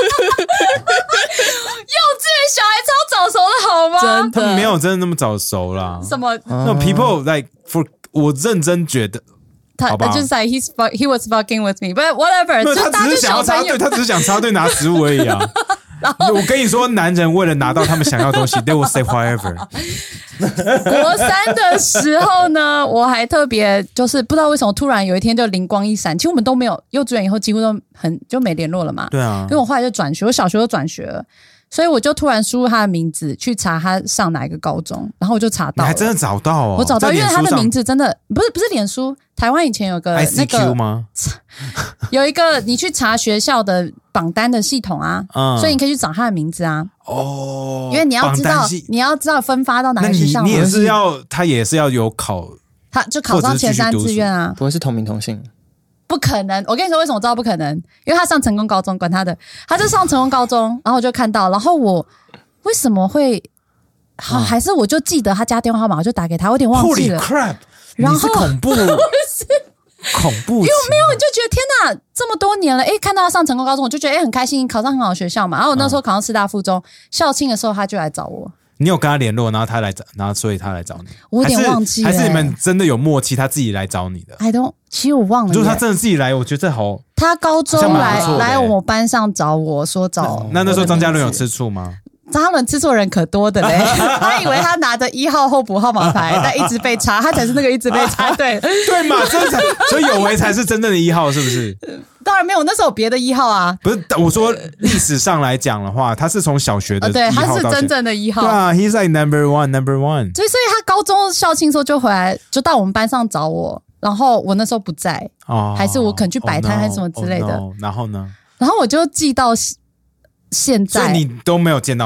园小孩超早熟的好吗？ 真的， 他们没有真的那么早熟啦。 什么 ？No people like for 我认真觉得。 他就是 like he was fucking with me, but whatever。 他只是想要插队，他只是想插队拿食物而已啊。我跟你说，男人为了拿到他们想要的东西 ，they will say whatever。 国3的时候呢，我还特别就是不知道为什么突然有一天就灵光一闪。其实我们都没有幼稚园以后几乎都就没联络了嘛。 对啊， 因为我后来就转学，我小学就转学了。所以我就突然输入他的名字去查他上哪一个高中，然后我就查到了。 你还真的找到哦？ 我找到，因为他的名字真的不是脸书，台湾以前有个那个 ICQ 吗？ 有一个你去查学校的榜单的系统啊，所以你可以去找他的名字啊。哦，因为你要知道分发到哪个学校。 你也是要，他也是要有考， 他就考上前3志愿啊。 不会是同名同姓？ 不可能！我跟你说为什么我知道不可能？因为他上成功高中，管他的，他就上成功高中，然后我就看到，然后我为什么会好？还是我就记得他家电话号码，我就打给他，我有点忘记了。 Holy crap！ 然后恐怖，恐怖， 因为没有，你就觉得天哪，这么多年了，看到他上成功高中，我就觉得很开心，考上很好的学校嘛。然后我那时候考上师大附中，校庆的时候他就来找我。你有跟他联络，然后所以他来找你？ 我有点忘记了， 还是你们真的有默契，他自己来找你的？ 其实我忘了。 如果他真的自己来，我觉得这好。 他高中来我班上找我说找。 那时候张嘉伦有吃醋吗？ 张嘉伦吃错人可多的嘞，他以为他拿着1号候补号码牌，但一直被插，他才是那个一直被插队。 对嘛，所以有为才是真正的1号，是不是？ 当然没有，那时候有别的1号啊。 不是，我说历史上来讲的话，他是从小学的1号到对，他是真正的1号。 对啊 ，he's like number one。 所以他高中校庆的时候就回来，就到我们班上找我，然后我那时候不在，还是我可能去摆摊还是什么之类的。 然后呢？ 然后我就记到现在， 所以你都没有见到面？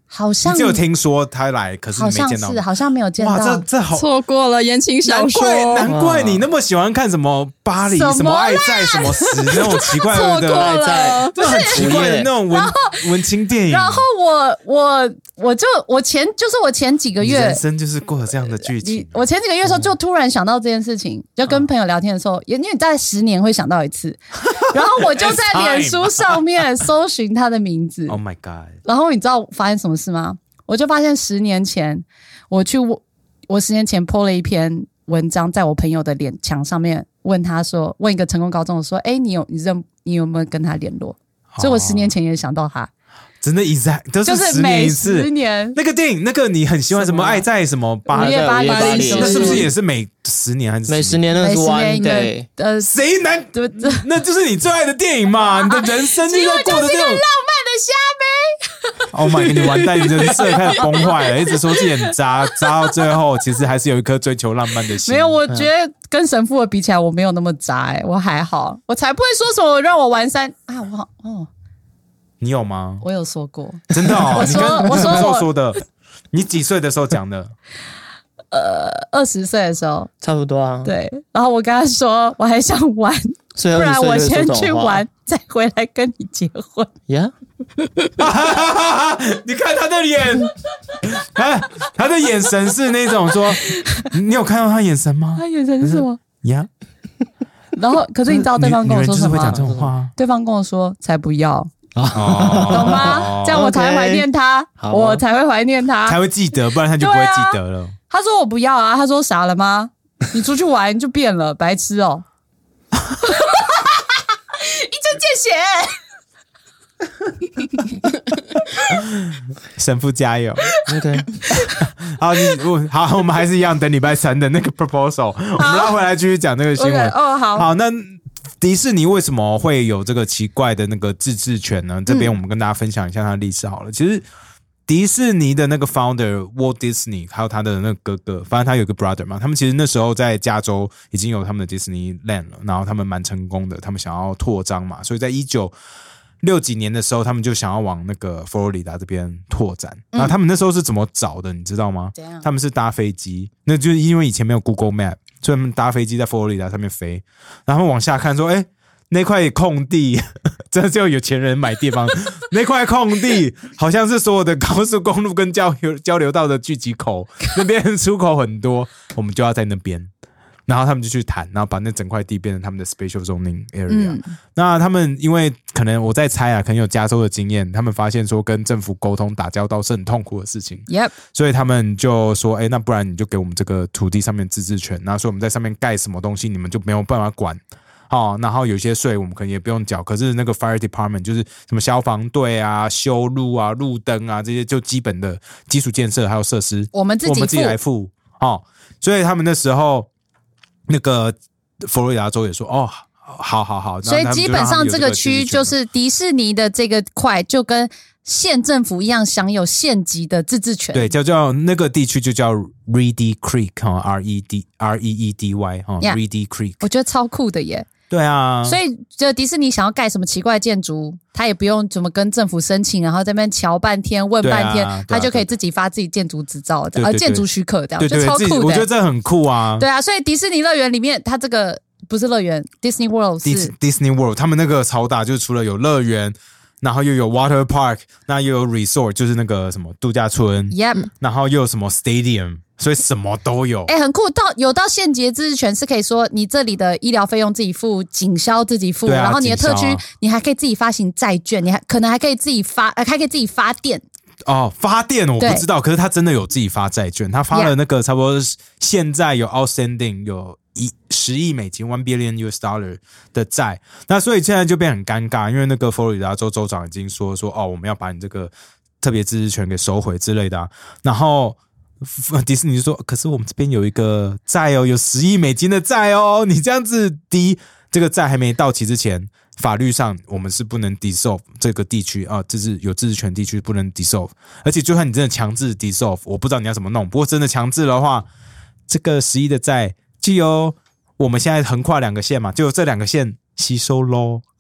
好像你只有听说他来，可是你没见到， 好像没有见到。 哇，这好错过了言情小说， 难怪你那么喜欢看什么巴黎、什么爱在、什么死那种奇怪的爱在， 这很奇怪的那种文青电影。 然后我前几个月， 人生就是过了这样的剧情。 我前几个月的时候就突然想到这件事情，就跟朋友聊天的时候，因为你大概10年会想到一次，然后我就在脸书上面搜寻他的名字。 Oh my god！ 然后你知道发生什么事吗？我就发现10年前我10年前 po 了一篇文章在我朋友的墙上面，问一个成功高中的说，你有没有跟他联络？所以我10年前也想到他。 真的都是10年一次。 10年那个电影，那个你很喜欢什么爱在什么巴黎，那是不是也是每10年还是每10年那个是 One Day？ 谁难？那就是你最爱的电影嘛！你的人生就在过的这种浪漫的虾妹。 Oh my god！ 你完蛋，你人设开始崩坏了，一直说自己很渣到最后，其实还是有一颗追求浪漫的心。 没有，我觉得跟神父的比起来，我没有那么渣我还好，我才不会说什么让我玩你有吗？ 我有说过， 真的哦。你什么时候说的？你几岁的时候讲的 ？20岁的时候， 差不多啊。 对，然后我跟他说，我还想玩，不然我先去玩，再回来跟你结婚。 呀， 你看他的脸，他的眼神是那种说，你有看到他眼神吗？ 他眼神是什么？ 呀。 然后，可是你知道对方跟我说什么吗？ 女人就是会讲这种话。 对方跟我说，才不要。懂吗？这样我才会怀念他，我才会怀念他， 才会记得，不然他就不会记得了。 他说我不要啊，他说傻了吗？你出去玩就变了，白痴哦！一针见血。 神父加油 ！OK， 好，我们还是一样等礼拜3的那个 proposal， 我们拉回来继续讲这个新闻。好，那迪士尼为什么会有这个奇怪的那个自治权呢？这边我们跟大家分享一下它的历史好了。其实迪士尼的那个 founder Walt Disney 还有他的那个哥哥，反正他有一个 brother 嘛，他们其实那时候在加州已经有他们的 Disneyland 了，然后他们蛮成功的，他们想要扩张嘛，所以在1960几年的时候，他们就想要往那个佛罗里达这边拓展。然后他们那时候是怎么找的，你知道吗？他们是搭飞机，那就是因为以前没有 Google Map， 所以他们搭飞机在佛罗里达上面飞，然后往下看说，那块空地真的只有有钱人买地方，那块空地好像是所有的高速公路跟交流道的聚集口，那边出口很多，我们就要在那边。然后他们就去谈，然后把那整块地变成他们的 special zoning area。那他们因为可能我在猜可能有加州的经验，他们发现说跟政府沟通打交道是很痛苦的事情。所以他们就说，那不然你就给我们这个土地上面自治权，然后说我们在上面盖什么东西，你们就没有办法管。然后有些税我们可能也不用缴，可是那个 fire department 就是什么消防队啊、修路啊、路灯啊这些就基本的基础建设还有设施，我们自己来付。所以他们那时候那个佛罗里达州也说，好， 所以基本上这个区就是迪士尼的这个块，就跟县政府一样，享有县级的自治权。 对，叫那个地区就叫 Reedy Creek REEDY Creek， 我觉得超酷的耶。 对啊， 所以就迪士尼想要盖什么奇怪的建筑，他也不用怎么跟政府申请，然后在那边瞧半天问半天，他就可以自己发自己建筑执照，建筑许可这样，我觉得超酷的。 我觉得这很酷啊。 对啊，所以迪士尼乐园里面，它这个不是乐园 ，Disney World 是 Disney World， 他们那个超大，就是除了有乐园，然后又有 water park， 那又有 resort， 就是那个什么度假村，然后又有什么 stadium。所以什么都有， 很酷。到县级自治权是可以说你这里的医疗费用自己付，警消自己付，然后你的特区你还可以自己发行债券，你可能还可以自己发，还可以自己发电。 发电我不知道，可是他真的有自己发债券，他发了那个差不多现在有 outstanding 有10亿美金1 billion US dollar 的债，那所以现在就变很尴尬，因为那个佛罗里达州州长已经说我们要把你这个特别自治权给收回之类的然后迪士尼就说，可是我们这边有一个债有10亿美金的债你这样子这个债还没到期之前，法律上我们是不能 dissolve 这个地区有自治权地区不能 dissolve， 而且就算你真的强制 dissolve， 我不知道你要怎么弄，不过真的强制的话，这个10亿的债就由我们现在横跨2个县嘛，就由这2个县吸收咯。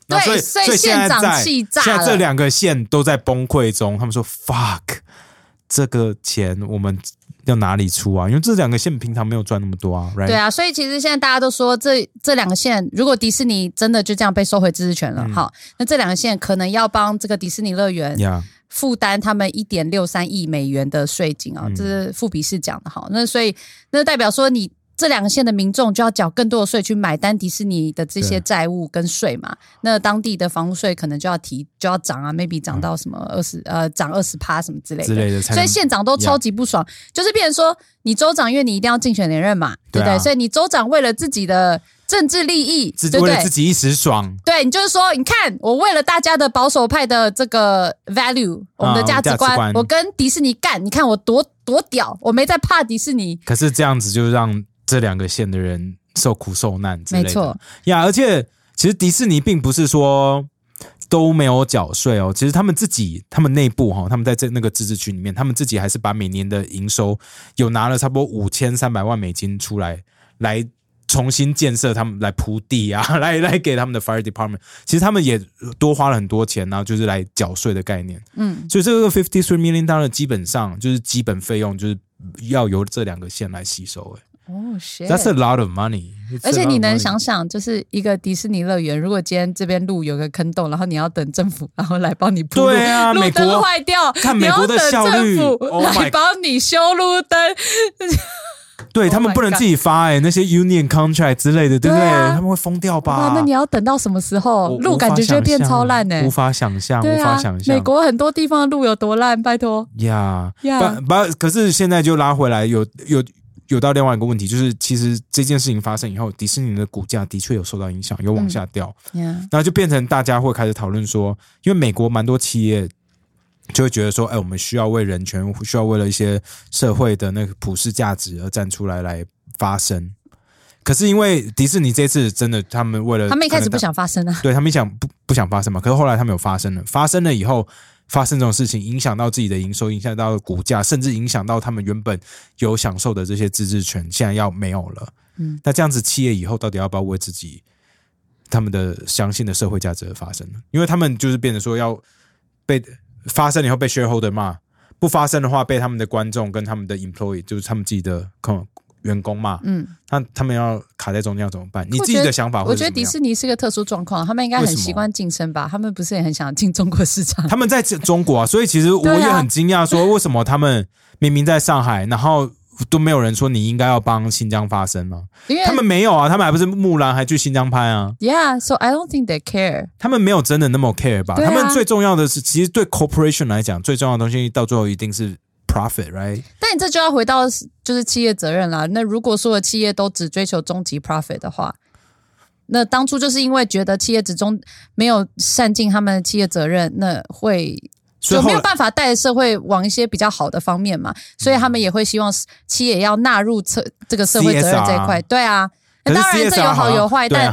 对，所以县长气炸了。 现在这2个县都在崩溃中，他们说 fuck， 这个钱我们要哪里出啊？因为这2个县平常没有赚那么多啊 right？ 对啊，所以其实现在大家都说这2个县，如果迪士尼真的就这样被收回自治权了，好，那这2个县可能要帮这个迪士尼乐园负担他们1.63亿美元的税金啊，这是富比士讲的哈。那所以那代表说你这2个县的民众就要缴更多的税去买单迪士尼的这些债务跟税嘛。那当地的房屋税可能就要涨啊 ，maybe 涨到什么涨20%什么之类的，所以县长都超级不爽，就是变成说你州长，因为你一定要竞选连任嘛，对不对？所以你州长为了自己的政治利益，对不对？ 为了自己一时爽， 对，你就是说，你看我为了大家的保守派的这个 value，我们的价值观，我跟迪士尼干，你看我多屌，我没在怕迪士尼。 可是这样子就让这2个县的人受苦受难之类的， 没错呀。而且其实迪士尼并不是说都没有缴税哦，其实他们内部他们在那个自治区里面，他们自己还是把每年的营收有拿了差不多$5300万美金出来重新建设他们，来铺地啊，来给他们的 fire department。其实他们也多花了很多钱，然后就是来缴税的概念。所以这个$53 million基本上就是基本费用，就是要由这2个县来吸收。 shit， That's a lot of money。 而且你能想想，就是一个迪士尼乐园，如果今天这边路有个坑洞，然后你要等政府然后来帮你铺路， 对啊， 路灯坏掉， 看美国的效率， 你要等政府来帮你修路灯。 对，他们不能自己发那些 union contract 之类的，对不对？他们会疯掉吧？ 那你要等到什么时候？路感觉就会变超烂无法想象， 对啊， 无法想象。 美国很多地方的路有多烂，拜托。 可是现在就拉回来，有到另外一个问题，就是其实这件事情发生以后，迪士尼的股价的确有受到影响，有往下掉。然后就变成大家会开始讨论说，因为美国蛮多企业就会觉得说，我们需要为人权，需要为了一些社会的那个普世价值而站出来发声。可是因为迪士尼这次真的，他们一开始不想发声啊， 对，他们不想发声嘛，可是后来他们有发生了以后，发生这种事情，影响到自己的营收，影响到股价，甚至影响到他们原本有享受的这些自治权，现在要没有了。那这样子企业以后到底要不要为自己他们的相信的社会价值而发声呢？因为他们就是变成说要被发生以后被 shareholder 骂，不发生的话被他们的观众跟他们的 employee， 就是他们自己的员工骂，他们要卡在中间要怎么办？你自己的想法会是什么样？ 我觉得迪士尼是个特殊状况，他们应该很习惯晋升吧？他们不是也很想进中国市场？他们在中国啊，所以其实我也很惊讶，说为什么他们明明在上海，然后都没有人说你应该要帮新疆发声吗？他们没有啊，他们还不是木兰还去新疆拍啊 ？Yeah, so I don't think they care。 他们没有真的那么 care 吧？他们最重要的是，其实对 corporation 来讲，最重要的东西到最后一定是profit, right？ 但你这就要回到就是企业责任啦。那如果所有企业都只追求终极 profit 的话，那当初就是因为觉得企业没有善尽他们的企业责任，那就没有办法带社会往一些比较好的方面嘛，所以他们也会希望企业要纳入这个社会责任这一块。对啊，当然这有好有坏，但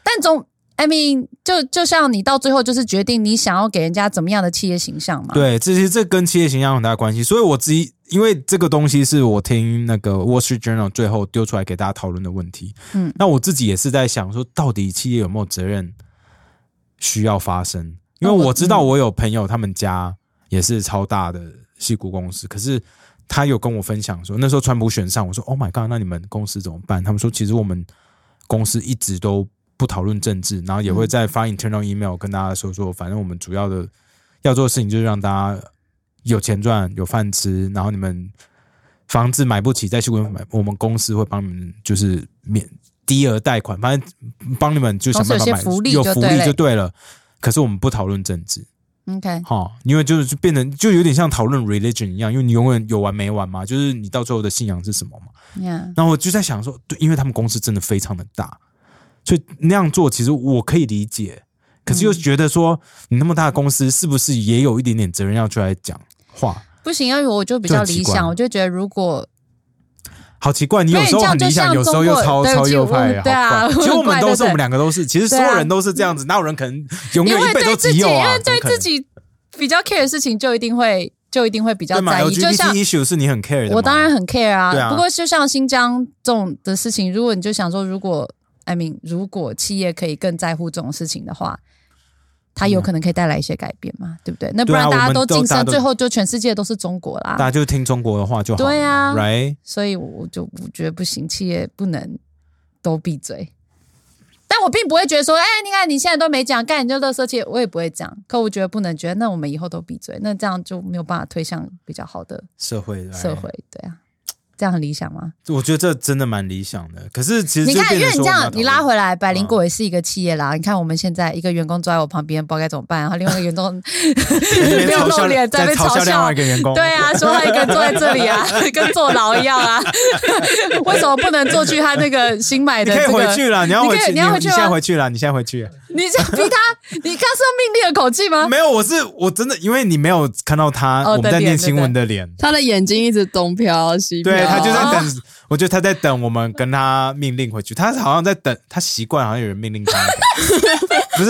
I mean， 就像你到最后就是决定你想要给人家怎么样的企业形象嘛。 对，这跟企业形象有很大关系。所以我因为这个东西是我听那个 Wall Street Journal 最后丢出来给大家讨论的问题。那我自己也是在想说，到底企业有没有责任需要发生？因为我知道我有朋友他们家也是超大的矽谷公司，可是他有跟我分享说，那时候川普选上，我说 Oh my God， 那你们公司怎么办？他们说其实我们公司一直都不讨论政治，然后也会再发 internal email 跟大家说，反正我们主要的要做的事情就是让大家有钱赚、有饭吃，然后你们房子买不起，在矽谷买，我们公司会帮你们就是低额贷款，反正帮你们就想办法买，有福利就对了。可是我们不讨论政治。 OK， 因为就是变成就有点像讨论 religion 一样，因为你永远有完没完嘛，就是你到最后的信仰是什么嘛。然后我就在想说，对，因为他们公司真的非常的大，所以那样做其实我可以理解，可是又觉得说，你那么大的公司是不是也有一点点责任要出来讲话？ 不行，因为我就比较理想，我就觉得如果。 好奇怪，你有时候很理想，有时候又超右派， 对啊。 其实我们两个都是，其实所有人都是这样子，哪有人可能永远一辈都极右啊？ 因为对自己比较 care 的事情，就一定会比较在意。就像 issue 是你很 care 的， 我当然很 care 啊。不过就像新疆这种的事情，如果你就想说，如果企业可以更在乎这种事情的话， 它有可能可以带来一些改变嘛，对不对？那不然大家都晋升，最后就全世界都是中国啦， 大家就听中国的话就好了。对啊 ，right？ 所以我觉得不行，企业不能都闭嘴。但我并不会觉得说，你看你现在都没讲，干你就垃圾企业，我也不会讲。可我觉得不能觉得，那我们以后都闭嘴，那这样就没有办法推向比较好的社会，对啊。这样很理想吗？ 我觉得这真的蛮理想的。可是其实你看，因为你这样你拉回来，百灵果也是一个企业啦。你看我们现在一个员工坐在我旁边，不知道该怎么办，然后另外一个员工不用露脸，在被嘲笑另外一个员工。 对啊，说他一个人坐在这里啊，跟坐牢一样啊。为什么不能坐去他那个新买的？ 你可以回去了，你要回去， 你要回去吗？ 你现在回去了，你现在回去。 你这逼他，你刚是用命令的口气吗？ 没有，我真的，因为你没有看到他，我们在念新闻的脸， 他的眼睛一直东飘西飘， 对他就在等。我觉得他在等我们跟他命令回去，他好像在等，他习惯好像有人命令他。不是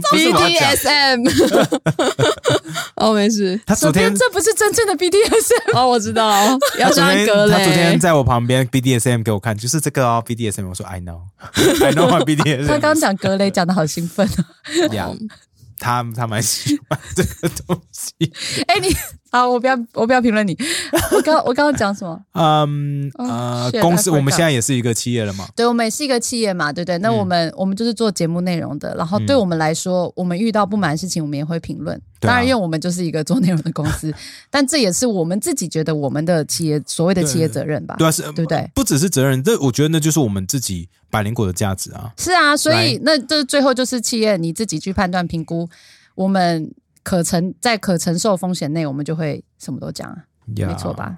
BDSM 哦，没事。 他昨天这不是真正的 BDSM 哦，我知道，要这样隔嘞。 他昨天在我旁边 BDSM 给我看，就是这个哦 BDSM。我说 I know what BDSM。 他刚讲格雷讲的好兴奋哦。 呀，他蛮喜欢这个东西。 你好，我不要评论你。我刚刚讲什么？ 公司我们现在也是一个企业了嘛？ 对，我们也是一个企业嘛，对不对？那我们就是做节目内容的，然后对我们来说，我们遇到不满的事情，我们也会评论。当然，因为我们就是一个做内容的公司，但这也是我们自己觉得我们的企业所谓的企业责任吧？ 对啊， 对不对？ 不只是责任，我觉得那就是我们自己百灵果的价值啊。 是啊，所以那这最后就是企业你自己去判断评估，我们在可承受风险内，我们就会什么都讲啊，没错吧？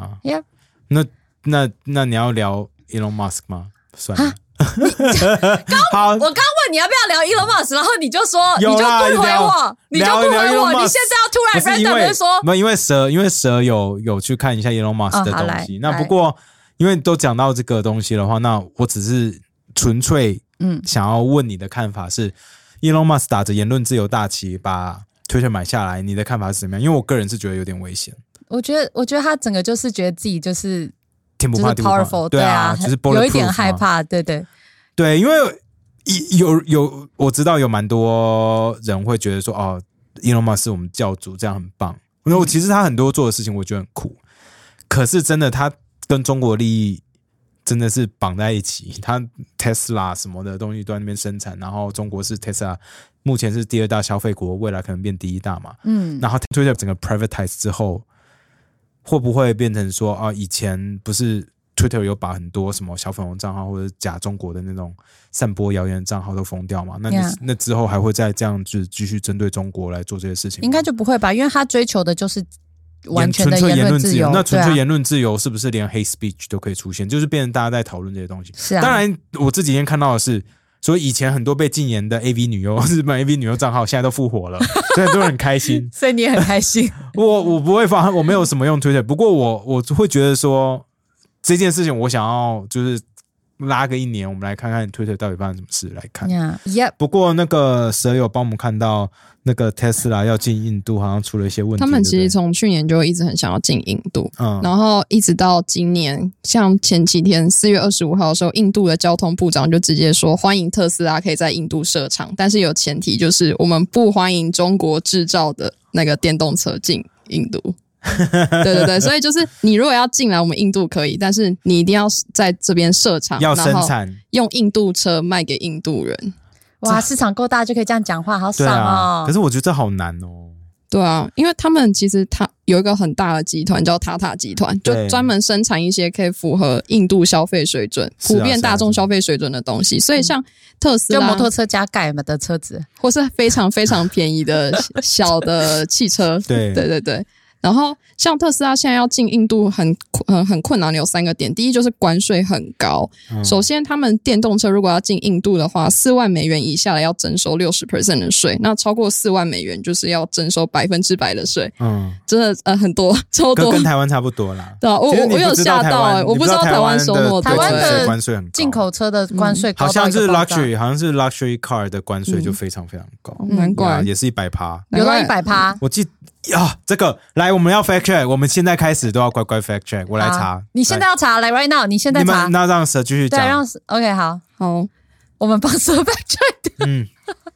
那你要聊 Elon Musk 吗？算了。 我刚问你要不要聊 Elon Musk， 然后你就说你就不回我，你就不回我，你现在要突然 random 的说， 没有，因为蛇有去看一下 Elon Musk 的东西。那不过因为都讲到这个东西的话，那我只是纯粹想要问你的看法是，Elon Musk 打着言论自由大旗把Twitter 买下来，你的看法是怎么样？因为我个人是觉得有点危险。 我觉得他整个就是觉得自己就是天不怕地不怕， powerful， 对啊， 就是有一点害怕，对， 因为有我知道有蛮多人会觉得说Elon Musk 是我们教主，这样很棒。其实他很多做的事情我觉得很酷，可是真的他跟中国利益真的是绑在一起。他 Tesla 什么的东西都在那边生产，然后中国是 Tesla 目前是第2大消费国，未来可能变第1大嘛。然后 Twitter 整个 privatize 之后，会不会变成说以前不是 Twitter 有把很多什么小粉红账号或者假中国的那种散播谣言的账号都封掉嘛？那之后还会再这样子继续针对中国来做这些事情吗？ 应该就不会吧，因为他追求的就是完全的言论自由。 那纯粹言论自由是不是连 hate speech 都可以出现？就是变成大家在讨论这些东西。 是啊， 当然我这几天看到的是，所以以前很多被禁言的 AV 女优、日本 AV 女优账号现在都复活了，所以很多人很开心。 所以你也很开心。 我不会发，我没有什么用 Twitter， 不过我会觉得说这件事情，我想要就是拉个1年，我们来看看 Twitter 到底发生什么事来看。不过那个蛇友帮我们看到那个 Tesla 要进印度，好像出了一些问题。 他们其实从去年就一直很想要进印度，然后一直到今年，像前几天4月25号的时候，印度的交通部长就直接说，欢迎特斯拉可以在印度设厂，但是有前提，就是我们不欢迎中国制造的那个电动车进印度。对，所以就是你如果要进来我们印度可以，但是你一定要在这边设厂， 要生产， 用印度车卖给印度人。 哇，市场够大就可以这样讲话，好爽哦！ 可是我觉得这好难哦。 对啊，因为他们其实有一个很大的集团叫塔塔集团，就专门生产一些可以符合印度消费水准、普遍大众消费水准的东西。所以像特斯拉， 就摩托车加盖的车子， 或是非常非常便宜的小的汽车。对。然后像特斯拉现在要进印度很困难的有3个点。第一就是关税很高，首先他们电动车如果要进印度的话，4万美元以下的要征收 60% 的税，那超过4万美元就是要征收100%的税。真的很多，超多， 跟台湾差不多啦。 对啊，我有吓到我不知道台湾收那么多， 台湾的关税很高， 进口车的关税高， 好像是 luxury car 的关税就非常非常高， 难怪也是100%， 有到100%。 我记得这个来，我们要 fact check， 我们现在开始都要乖乖 fact check， 我来查。 你现在要查，来 right now， 你现在查。 你们那让蛇继续讲。 对，OK， 好，我们帮蛇 fact check。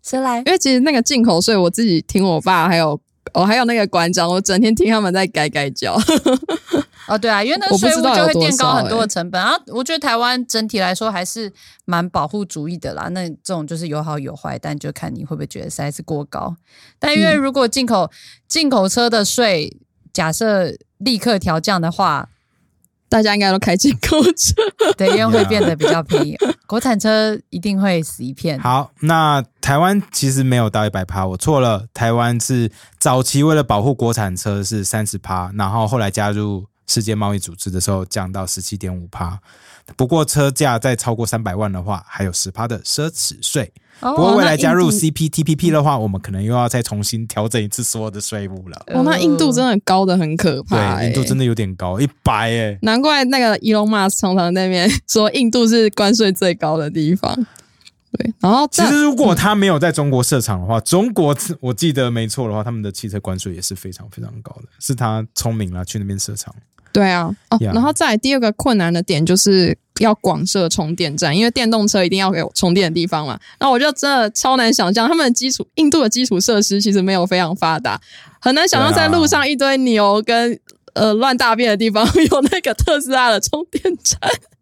谁来？ 因为其实那个进口税，我自己听我爸还有那个馆长，我整天听他们在改叫。 哦，对啊，因为那个税务就会垫高很多的成本。然后我觉得台湾整体来说还是蛮保护主义的啦。那这种就是有好有坏，但就看你会不会觉得实在是过高。但因为如果进口车的税假设立刻调降的话， 大家应该都开进口车， 对，因为会变得比较便宜。国产车一定会死一片。 好，那台湾其实没有到 100%， 我错了。台湾是早期为了保护国产车是 30%， 然后后来加入世界贸易组织的时候降到 17.5%。不过车价再超过300万的话，还有 10% 的奢侈税。不过未来加入 CPTPP 的话，我们可能又要再重新调整一次所有的税务了。 那印度真的高的很可怕。 对，印度真的有点高，100耶。 难怪那个 Elon Musk 常常在那边说印度是关税最高的地方。对，然后其实如果他没有在中国设厂的话，中国我记得没错的话，他们的汽车关税也是非常非常高的，是他聪明了去那边设厂。 对啊，然后再来第二个困难的点就是要广设充电站，因为电动车一定要有充电的地方嘛。那我就真的超难想象他们的印度的基础设施其实没有非常发达，很难想象在路上一堆牛跟乱大便的地方有那个特斯拉的充电站。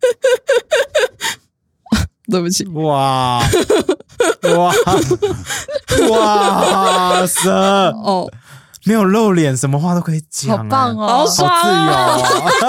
对不起， 哇塞！ 哦。 没有露脸，什么话都可以讲， 好棒哦， 好爽好自由哦！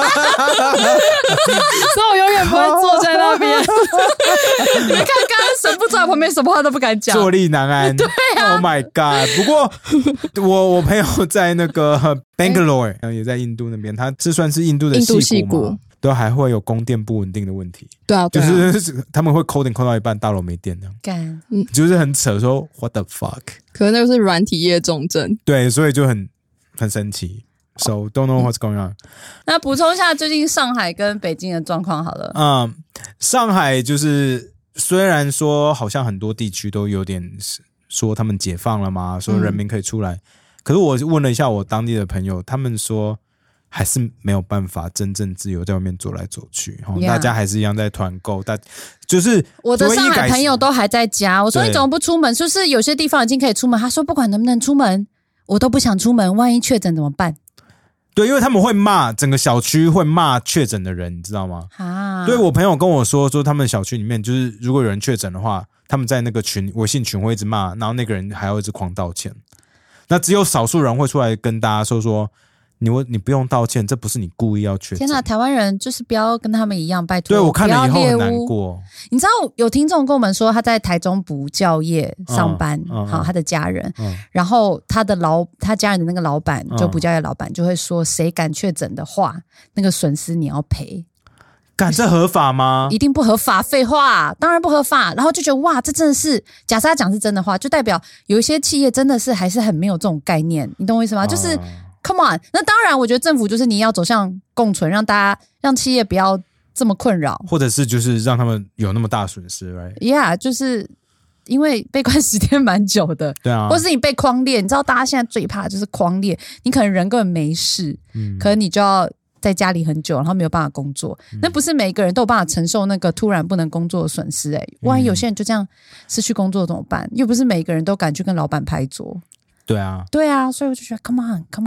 所以我永远不会坐在那边。 你们看，刚刚神父坐在旁边，什么话都不敢讲， 坐立难安。 对啊 ，Oh my god！ 不过我朋友在那个 Bangalore 也在印度那边，他是算是印度的矽谷嘛，都还会有供电不稳定的问题。 对啊， 就是他们会扣电扣到一半，大楼没电这样， 干， 就是很扯，说 What the fuck？ 可能那个是软体业重症， 对，所以就很神奇。So don't know what's going on。 那补充一下最近上海跟北京的状况好了。 上海就是虽然说好像很多地区都有点说他们解放了嘛，说人民可以出来，可是我问了一下我当地的朋友，他们说还是没有办法真正自由在外面走来走去，大家还是一样在团购，就是我的上海朋友都还在家，我说你怎么不出门？是不是有些地方已经可以出门？他说不管能不能出门，我都不想出门，万一确诊怎么办？ 对，因为他们会骂整个小区，会骂确诊的人，你知道吗？对，我朋友跟我说他们小区里面就是如果有人确诊的话，他们在那个微信群会一直骂，然后那个人还要一直狂道歉。那只有少数人会出来跟大家说你不用道歉，这不是你故意要确诊。 天哪，台湾人就是不要跟他们一样，拜托。 对，我看了以后很难过。 你知道有听众跟我们说他在台中补教业上班，好，他的家人，然后他家人的那个老板，就补教业老板就会说，谁敢确诊的话，那个损失你要赔。 干，这合法吗？ 一定不合法，废话，当然不合法。然后就觉得哇，这真的是，假设他讲是真的话，就代表有一些企业真的是还是很没有这种概念，你懂我意思吗？就是Come on， 那当然，我觉得政府就是你要走向共存，让企业不要这么困扰， 或者是就是让他们有那么大损失 ，right？ Yeah， 就是因为被关时间蛮久的， 对啊， 或是你被匡列，你知道大家现在最怕的就是匡列，你可能人根本没事，可能你就要在家里很久，然后没有办法工作，那不是每个人都有办法承受那个突然不能工作的损失万一有些人就这样失去工作怎么办？又不是每个人都敢去跟老板拍桌。 对啊， 所以我就觉得 come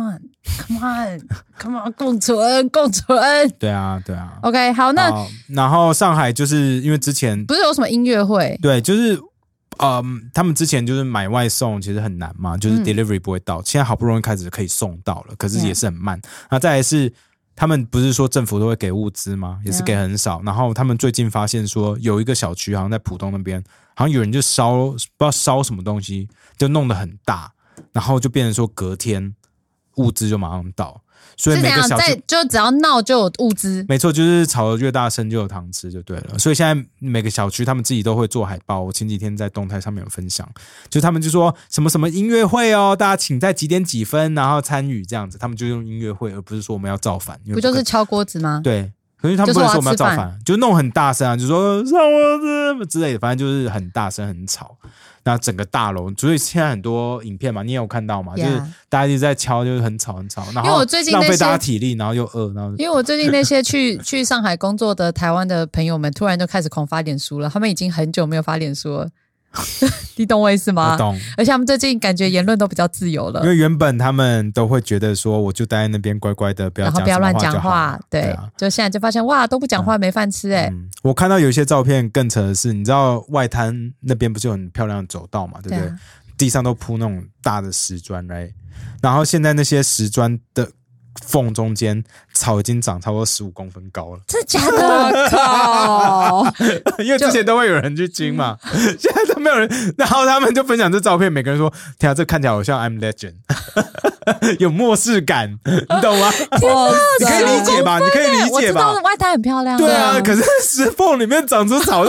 on， 共存。 对啊。 OK， 好， 然后上海就是因为之前不是有什么音乐会？ 对，就是他们之前就是买外送其实很难嘛，就是 delivery 不会到，现在好不容易开始可以送到了，可是也是很慢。那再来是他们不是说政府都会给物资吗？也是给很少。然后他们最近发现说有一个小区好像在浦东那边，好像有人就不知道烧什么东西，就弄得很大。然后就变成说隔天物资就马上到，所以每个小区就只要闹就有物资， 没错，就是吵得越大声就有糖吃就对了。所以现在每个小区他们自己都会做海报，我前几天在动态上面有分享，就他们就说什么什么音乐会哦，大家请在几点几分然后参与这样子，他们就用音乐会，而不是说我们要造反， 不就是敲锅子吗？ 对。可是他们不会说我们要造反，就弄很大声啊，就说让我之类的，反正就是很大声很吵。那整个大楼，所以现在很多影片嘛，你也有看到嘛，就是大家一直在敲，就是很吵，然后浪费大家体力，然后又饿，然后因为我最近那些去上海工作的台湾的朋友们，突然就开始狂发脸书了，他们已经很久没有发脸书了。 你懂我意思吗？ 我懂。 而且他们最近感觉言论都比较自由了， 因为原本他们都会觉得说，我就待在那边乖乖的，不要讲什么话就好， 然后不要乱讲话，对，就现在就发现哇，都不讲话没饭吃我看到有一些照片更扯的是，你知道外滩那边不是有很漂亮的走道嘛，对不对？地上都铺那种大的石砖来，然后现在那些石砖的缝中间草已经长超过15公分高了， 真的假的？靠！ 因为之前都会有人去惊嘛，现在都没有人，然后他们就分享这照片，每个人说：“天啊，这看起来好像 I'm Legend， 有末世感，你懂吗？”你可以理解吧？你可以理解吧？ 我知道外滩很漂亮， 对啊，可是石缝里面长出草，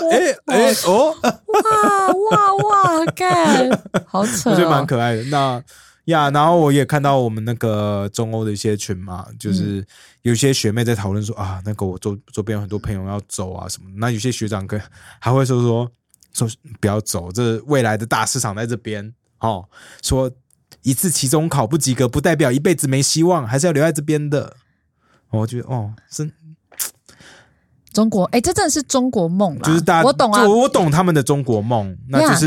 哇，干，好扯， 我觉得蛮可爱的。那。然后我也看到我们那个中欧的一些群嘛，就是有些学妹在讨论说啊，那个我周边有很多朋友要走啊什么的，那有些学长还会说不要走，这未来的大市场在这边哦，说一次期中考不及格不代表一辈子没希望，还是要留在这边的。我觉得真中国这真的是中国梦啦， 就是大家我懂啊， 我懂他们的中国梦，那就是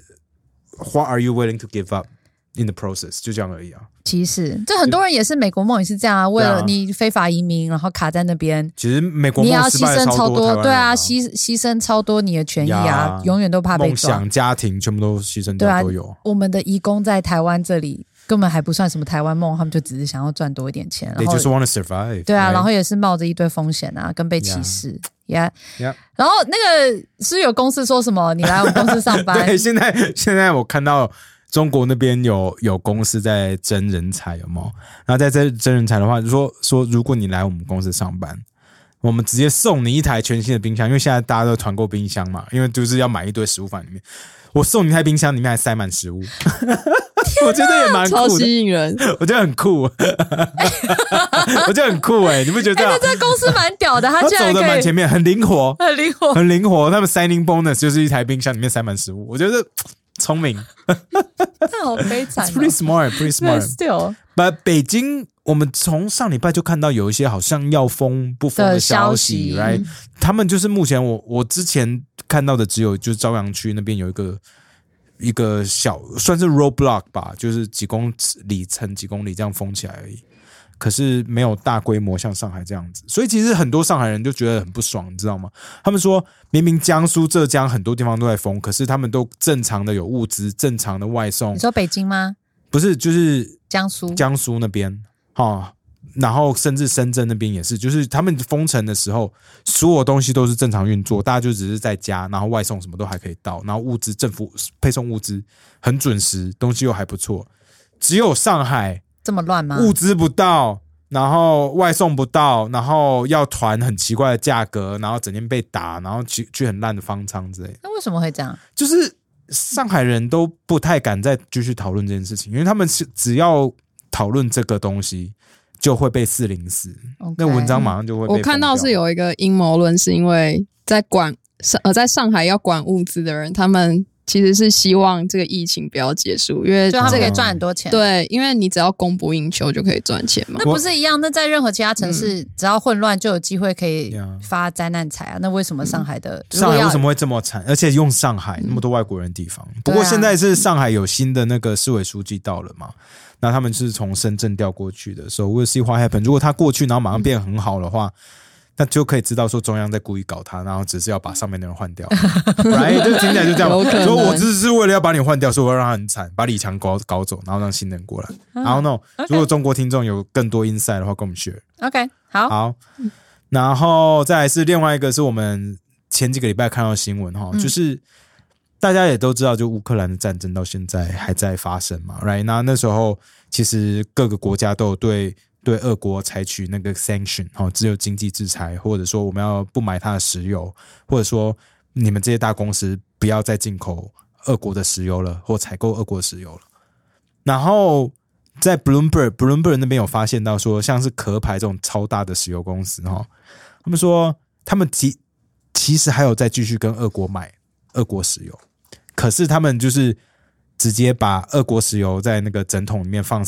What are you willing to give up?In the process 就这样而已啊。 其实这很多人也是美国梦也是这样啊，为了你非法移民然后卡在那边， 其实美国梦你要牺牲超多，对啊， 牺牲超多你的权益啊，永远都怕被抓， 梦想家庭全部都牺牲掉都有。 对啊，我们的移工在台湾这里根本还不算什么台湾梦，他们就只是想要赚多一点钱， They just want to survive。 对啊，然后也是冒着一堆风险啊，跟被歧视。然后那个是有公司说什么你来我们公司上班对，现在我看到中国那边有公司在征人才，有没有？然后在这征人才的话，说如果你来我们公司上班，我们直接送你一台全新的冰箱，因为现在大家都团购冰箱嘛，因为就是要买一堆食物放里面。我送你一台冰箱，里面还塞满食物，我觉得也蛮酷的， 超吸引人， 我觉得很酷，我觉得很酷你不觉得？ 那这个公司蛮屌的，他走的蛮前面，很灵活。他们 signing bonus 就是一台冰箱里面塞满食物，我觉得。聪明， 那好悲惨。 It's pretty smart. Still, but 北京，我们从上礼拜就看到有一些好像要封不封的消息 ，right？ 他们就是目前我之前看到的只有就是朝阳区那边有一个小算是 roadblock 吧，就是几公里乘几公里这样封起来而已。可是没有大规模像上海这样子，所以其实很多上海人就觉得很不爽，你知道吗？他们说明明江苏、浙江很多地方都在封，可是他们都正常的有物资、正常的外送。 你说北京吗？ 不是，就是江苏那边然后甚至深圳那边也是，就是他们封城的时候，所有东西都是正常运作，大家就只是在家，然后外送什么都还可以到，然后物资政府配送物资很准时，东西又还不错。只有上海这么乱吗？ 物资不到，然后外送不到，然后要团很奇怪的价格，然后整天被打，然后去很烂的方舱之类的。 那为什么会这样？ 就是上海人都不太敢再继续讨论这件事情，因为他们只要讨论这个东西就会被404，那文章马上就会被封掉。 我看到是有一个阴谋论，是因为在上海要管物资的人，他们其实是希望这个疫情不要结束，因为就他们可以赚很多钱。 对，因为你只要供不应求就可以赚钱嘛。 那不是一样？那在任何其他城市，只要混乱就有机会可以发灾难财啊。那为什么上海上海为什么会这么惨？而且用上海那么多外国人的地方。不过现在是上海有新的那个市委书记到了嘛？那他们是从深圳调过去的 ，so we'll see what happen。如果他过去然后马上变很好的话。那就可以知道说中央在故意搞他，然后只是要把上面的人换掉，right？ 就听起来就这样，说我只是为了要把你换掉，所以我要让他很惨，把李强搞走，然后让新人过来。然后呢，如果中国听众有更多 insight 的话，跟我们 share。 OK， 好。 然后再来是另外一个是我们前几个礼拜看到的新闻哈，就是大家也都知道，就乌克兰的战争到现在还在发生嘛 ，right？ 那时候其实各个国家都有对俄国采取那个 sanction， 只有经济制裁，或者说我们要不买它的石油，或者说你们这些大公司不要再进口俄国的石油了，或采购俄国的石油了。然后在 Bloomberg 那边有发现到说，像是壳牌这种超大的石油公司，他们说他们其实还有再继续跟俄国买俄国石油，可是他们就是直接把俄国石油在那个整桶里面放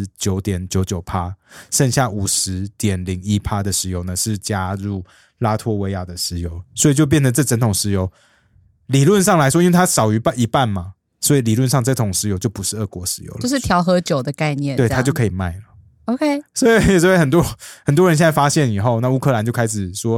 49.99%， 剩下 50.01% 的石油呢是加入拉脱维亚的石油，所以就变成这整桶石油理论上来说，因为它少于一半嘛，所以理论上这桶石油就不是俄国石油了， 就是调和酒的概念， 对，它就可以卖了。 OK， 所以很多人现在发现以后，那乌克兰就开始说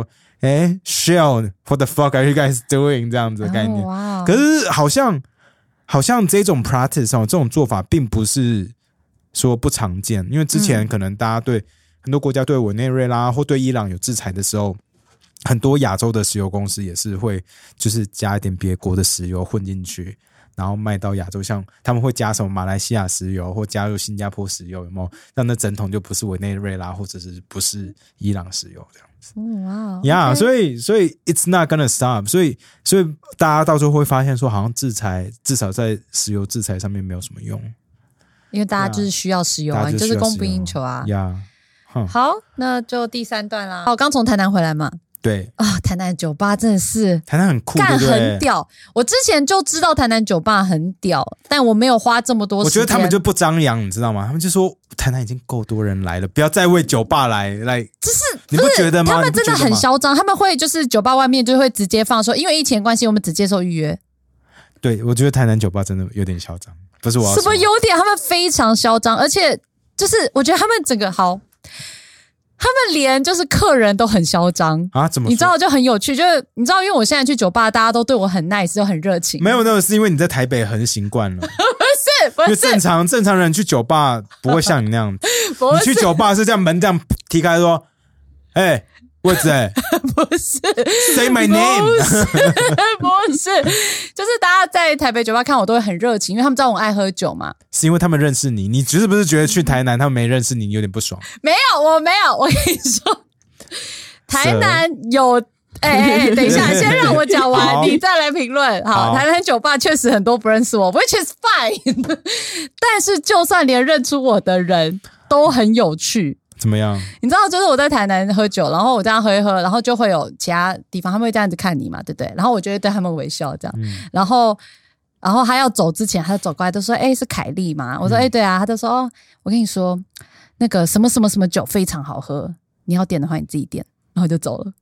，Shell what the fuck are you guys doing 这样子的概念。可是好像这种 practice 这种做法并不是说不常见，因为之前可能大家对很多国家对委内瑞拉或对伊朗有制裁的时候，很多亚洲的石油公司也是会就是加一点别国的石油混进去，然后卖到亚洲，像他们会加什么马来西亚石油或加入新加坡石油，有没有？让那整桶就不是委内瑞拉或者是不是伊朗石油这样子。 哇呀，所以 it's not gonna stop， 所以大家到时候会发现说，好像制裁至少在石油制裁上面没有什么用， 因为大家就是需要石油啊，你就是供不应求啊。好，那就第3段啦。刚从台南回来嘛。 对啊，台南酒吧真的是台南很酷， 干对不对？ 很屌。我之前就知道台南酒吧很屌，但我没有花这么多时间。 我觉得他们就不张扬，你知道吗？他们就说台南已经够多人来了，不要再为酒吧来， 就是你不觉得吗？ 他们真的很嚣张，他们会就是酒吧外面就会直接放说，因为疫情关系，我们只接受预约。 对，我觉得台南酒吧真的有点嚣张，不是我要说什么有点，他们非常嚣张，而且就是我觉得他们整个好。他们连就是客人都很嚣张啊？怎么说？ 你知道就很有趣，就是你知道，因为我现在去酒吧，大家都对我很 nice， 又很热情。 没有，是因为你在台北横行惯了。 不是， 因为正常人去酒吧不会像你那样子。你去酒吧是这样门这样踢开说，位置不是 ，Say my name， 不是，就是大家在台北酒吧看我都会很热情，因为他们知道我爱喝酒嘛。 是因为他们认识你，你是不是觉得去台南他们没认识你有点不爽？ 没有，我没有，我跟你说，台南有。等一下，先让我讲完，你再来评论。好，台南酒吧确实很多不认识我 ，which is fine 。但是就算连认出我的人都很有趣。 怎么样？ 你知道，就是我在台南喝酒，然后我这样喝一喝，然后就会有其他地方他们会这样子看你嘛，对不对？然后我就会对他们微笑这样，然后他要走之前，他就走过来，就说：“是凯莉吗？”我说：“对啊。”他就说：“哦，我跟你说，那个什么什么什么酒非常好喝，你要点的话你自己点。”然后就走了。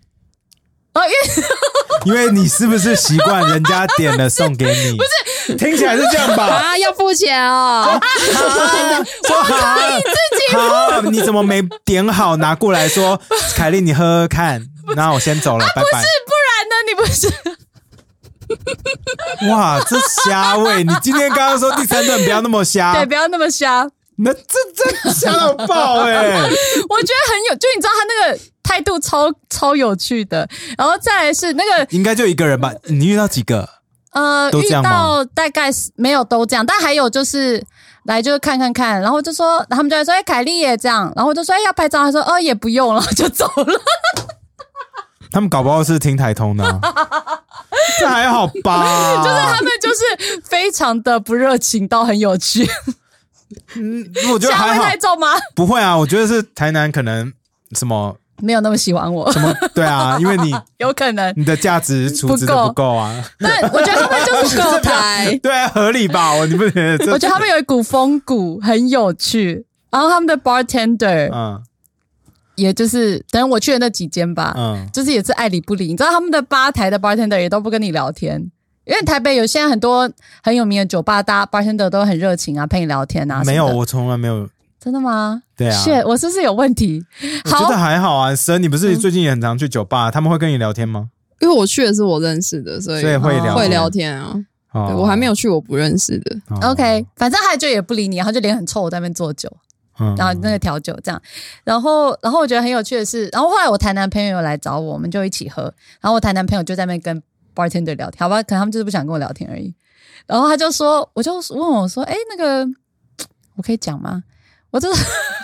因为你是不是习惯人家点了送给你？ 不是， 听起来是这样吧？ 啊，要付钱哦！ 说好， 可以自己付。 好，你怎么没点好拿过来说？凯莉，你喝喝看，然后我先走了，拜拜。 不是，不然呢？你不是？哇，这虾味！你今天刚刚说第3段不要那么虾， 对，不要那么虾。 那这虾到爆我觉得很有，就你知道他那个态度超有趣的，然后再来是那个应该就一个人吧？你遇到几个？都这样吗？遇到大概没有都这样，但还有就是来就看看看，然后就说他们就会说凯莉也这样，然后我就说要拍照，他说也不用了，就走了。 他们搞不好是听台通的这还好吧？ 就是他们就是非常的不热情到很有趣。 我觉得还好。 太重吗？ 不会啊，我觉得是台南可能什么没有那么喜欢我。 什么？对啊，因为你有可能你的价值储值的不够啊。 但我觉得他们就是够台， 对啊，合理吧？你不觉得？ 我觉得他们有一股风骨，很有趣。然后他们的 bartender，也就是等我去的那几间吧，就是也是爱理不理。你知道他们的吧台的 bartender 也都不跟你聊天。因为台北有现在很多很有名的酒吧，大家 bartender 都很热情啊，陪你聊天啊。 没有，我从来没有。 真的吗？ 对啊。 shit，我是不是有问题？ 我觉得还好啊。神，你不是最近也很常去酒吧，他们会跟你聊天吗？ 因为我去的是我认识的，所以会聊天啊。对，我还没有去我不认识的。 OK， 反正他就也不理你，然后就脸很臭，在那边做酒，然后那个调酒这样。然后我觉得很有趣的是，然后后来我台南朋友有来找我，我们就一起喝。然后我台南朋友就在那边跟bartender 聊天，好吧，可能他们就是不想跟我聊天而已。然后他就说，我就问我说：“那个我可以讲吗？”我说：“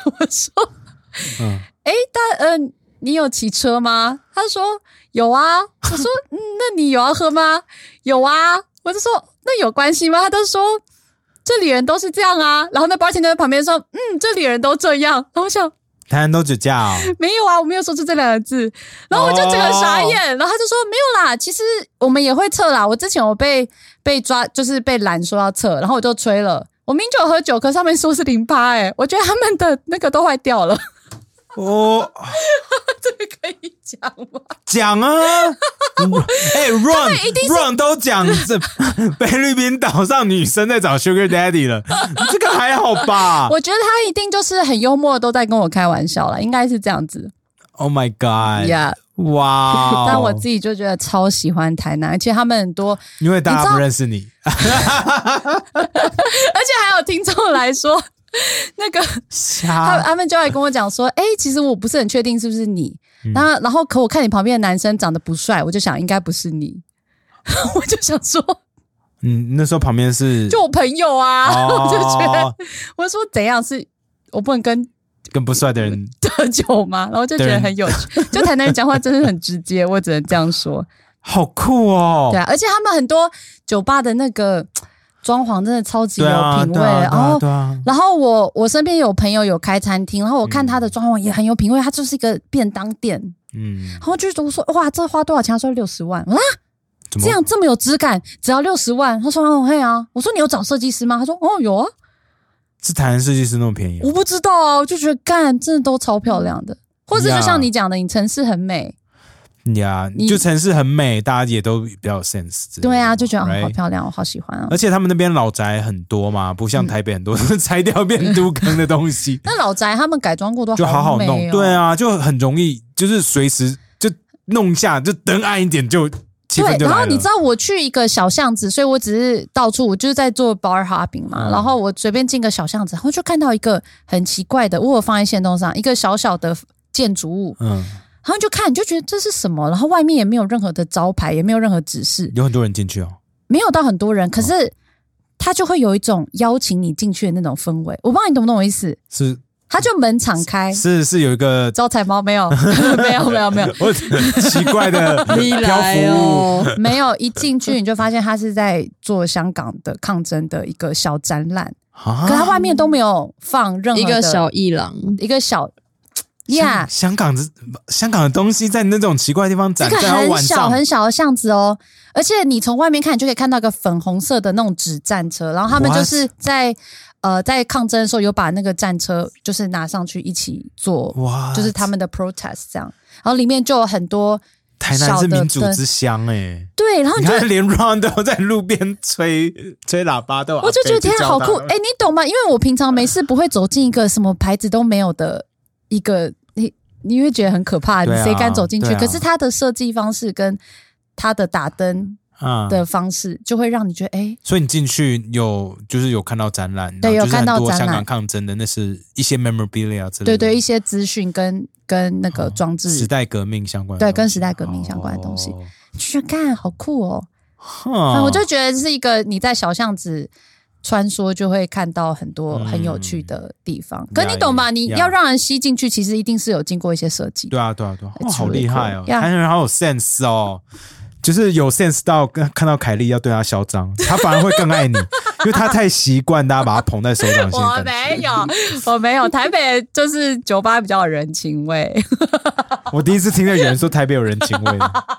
你有骑车吗？”他说：“有啊。”我说：“那你有要喝吗？”“有啊。”我就说：“那有关系吗？”他就说：“这里人都是这样啊。”然后那bartender在旁边说：“这里人都这样。”然后我想。 台湾都酒驾哦？ 没有啊，我没有说出这2个字，然后我就整个傻眼，然后他就说没有啦，其实我们也会测啦，我之前有被抓，就是被拦说要测，然后我就吹了，我明明就有喝酒，可是上面说是0%，我觉得他们的那个都坏掉了。 这个可以讲吗？ 讲啊！Ron 都讲这菲律宾岛上女生在找 Sugar Daddy 了，这个还好吧？ 我觉得他一定就是很幽默，都在跟我开玩笑啦，应该是这样子。 Oh my god！ Yeah， 哇！ 但我自己就觉得超喜欢台南，而且他们很多， 因为大家不认识你， 而且还有听众来说，那个他们就来跟我讲说，其实我不是很确定是不是你，然后可我看你旁边的男生长得不帅，我就想应该不是你，我就想说， 那时候旁边是就我朋友啊，我就觉得，我说怎样是我不能跟不帅的人喝酒吗？然后就觉得很有趣，就台南人讲话真的很直接，我只能这样说。 好酷哦！ 对啊，而且他们很多酒吧的那个装潢真的超级有品味。然后我身边有朋友有开餐厅，然后我看他的装潢也很有品味，他就是一个便当店。然后就我说哇，这花多少钱？他说60万啊，这么有质感，只要60万。他说哦嘿啊，我说你有找设计师吗？他说哦有啊。 是台南设计师那么便宜我不知道啊，我就觉得干真的都超漂亮的，或者就像你讲的，你城市很美呀，就城市很美，大家也都比较有 sense。 对啊，就觉得好漂亮，我好喜欢啊！ 而且他们那边老宅很多嘛，不像台北很多拆掉变都更的东西。 那老宅他们改装过都就好弄，对啊，就很容易，就是随时就弄一下，就灯暗一点就。 对，然后你知道我去一个小巷子，所以我只是到处，我就是在做 bar hopping 嘛，然后我随便进个小巷子，然后就看到一个很奇怪的，我有放在线动上，一个小小的建筑物，然后就看，你就觉得这是什么，然后外面也没有任何的招牌，也没有任何指示， 有很多人进去哦， 没有到很多人，可是它就会有一种邀请你进去的那种氛围，我不知道你懂不懂我意思？ 是。 他就门敞开， 是有一个招财猫没有没有， 我奇怪的漂浮物没有，一进去你就发现他是在做香港的抗争的一个小展览，可他外面都没有放任何的一个小艺廊， 一个小香港的东西在那种奇怪的地方展，在晚上很小的巷子哦，而且你从外面看，你就可以看到一个粉红色的那种纸战车，然后他们就是在抗争的时候有把那个战车就是拿上去一起做，就是他们的 protest 这样，然后里面就有很多台南是民主之乡对，然后你看连 Ron 都在路边吹喇叭都， 我就觉得天好酷，你懂吗？因为我平常没事不会走进一个什么牌子都没有的一个，你会觉得很可怕，你谁敢走进去？可是它的设计方式跟它的打灯的方式就会让你觉得所以你进去就是有看到展览， 对，有看到展览， 香港抗争的那是一些 memorabilia 之类的， 对，一些资讯跟那个装置， 时代革命相关的， 对，跟时代革命相关的东西，就觉得干好酷哦。我就觉得是一个你在小巷子穿梭就会看到很多很有趣的地方，可你懂吧？你要让人吸进去，其实一定是有经过一些设计。 对啊，好厉害哦！台南人好有 sense 哦。就是有 sense 到看到凯莉要对他嚣张，他反而会更爱你，因为他太习惯大家把他捧在手掌心。 我没有，台北就是酒吧比较有人情味。 我第一次听到有人说台北有人情味，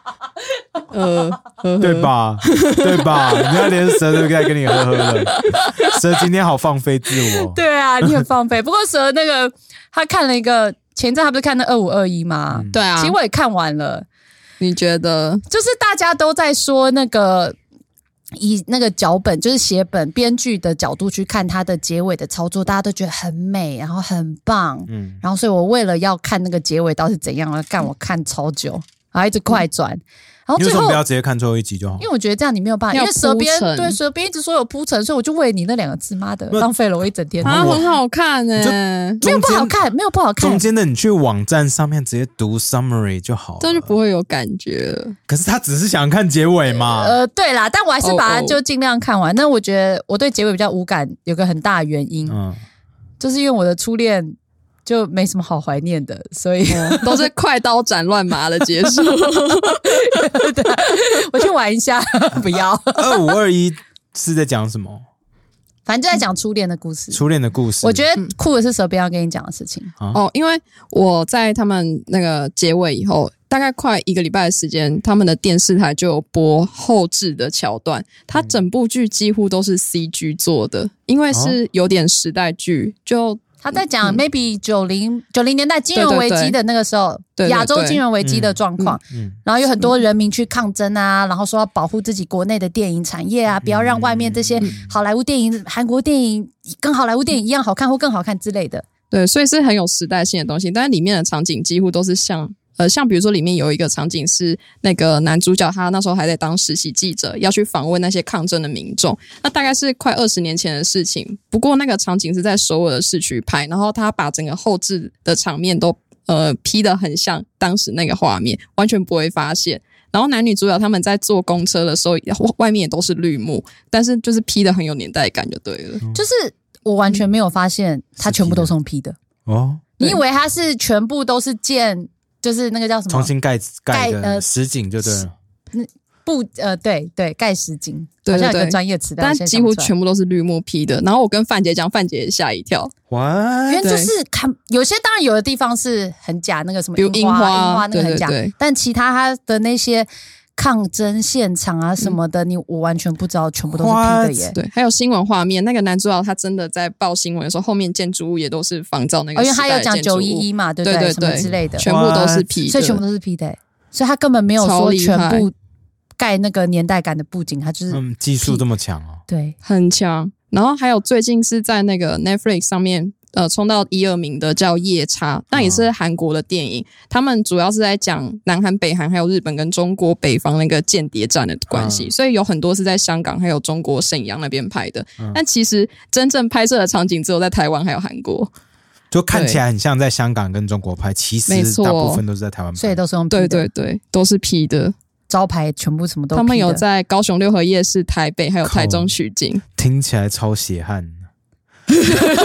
对吧？你看连蛇都在跟你呵了，蛇今天好放飞自我。 对啊，你很放飞。不过蛇那个他看了一个前阵他不是看那2521吗？ 对啊， 其实我也看完了。 你觉得就是大家都在说那个以那个脚本就是写本编剧的角度去看它的结尾的操作，大家都觉得很美，然后很棒，然后所以我为了要看那个结尾到底是怎样了，我看超久，然后一直快转。然后最后你为什么不要直接看最后一集就好？ 因为我觉得这样你没有办法，因为蛇编一直说有铺陈，所以我就为你那2个字，妈的，浪费了我一整天。 很好看没有不好看，没有不好看。 中间的你去网站上面直接读 summary 就好了， 这就不会有感觉了。 可是他只是想看结尾嘛。 对啦，但我还是把它就尽量看完。那我觉得我对结尾比较无感，有个很大的原因，就是因为我的初恋。就没什么好怀念的，所以都是快刀斩乱麻的结束。 对，我去玩一下，不要。 2521是在讲什么？ 反正就在讲初恋的故事。 初恋的故事， 我觉得酷的是蛇边要跟你讲的事情。 因为我在他们那个结尾以后，大概快1个礼拜的时间，他们的电视台就有播后制的桥段。它整部剧几乎都是 CG 做的，因为是有点时代剧，就。 他在讲 maybe 90年代金融危机的那个时候，亚洲金融危机的状况，然后有很多人民去抗争啊，然后说要保护自己国内的电影产业啊，不要让外面这些好莱坞电影、韩国电影跟好莱坞电影一样好看或更好看之类的。 对，所以是很有时代性的东西，但是里面的场景几乎都是像比如说里面有一个场景是那个男主角他那时候还在当实习记者，要去访问那些抗争的民众，那大概是快20年前的事情，不过那个场景是在首尔的市区拍，然后他把整个后置的场面都P 得很像当时那个画面，完全不会发现。然后男女主角他们在坐公车的时候外面也都是绿幕，但是就是 P 得很有年代感就对了。 就是我完全没有发现他全部都是用 P 的哦，你以为他是全部都是建就是那个叫什么重新盖的实景就对了， 对盖实景， 对对对， 好像有个专业词， 但几乎全部都是绿幕 P 的。然后我跟范姐讲，范姐也吓一跳， 因为就是看有些当然有的地方是很假，那个什么樱花那个很假，对对对，但其他它的那些抗争现场啊什么的，我完全不知道全部都是 P 的耶。 对，还有新闻画面，那个男主角他真的在报新闻的时候，后面建筑物也都是仿照那个时代的建筑物， 因为他有讲911嘛，对不 对？什么之类的， 全部都是 P 的， 所以全部都是 P 的，所以他根本没有说全部盖那个年代感的布景，他就是技术这么强哦， 对， 很强。然后还有最近是在那个 Netflix 上面冲到1、2名的叫夜叉，那也是韩国的电影，他们主要是在讲南韩、北韩还有日本跟中国北方那个间谍战的关系，所以有很多是在香港还有中国沈阳那边拍的，但其实真正拍摄的场景只有在台湾还有韩国， 就看起来很像在香港跟中国拍，其实大部分都是在台湾拍， 所以都是用 P 的， 对对对，都是 P 的。 招牌全部什么都 P 的， 他们有在高雄六合夜市、台北还有台中取景， 听起来超血汗。你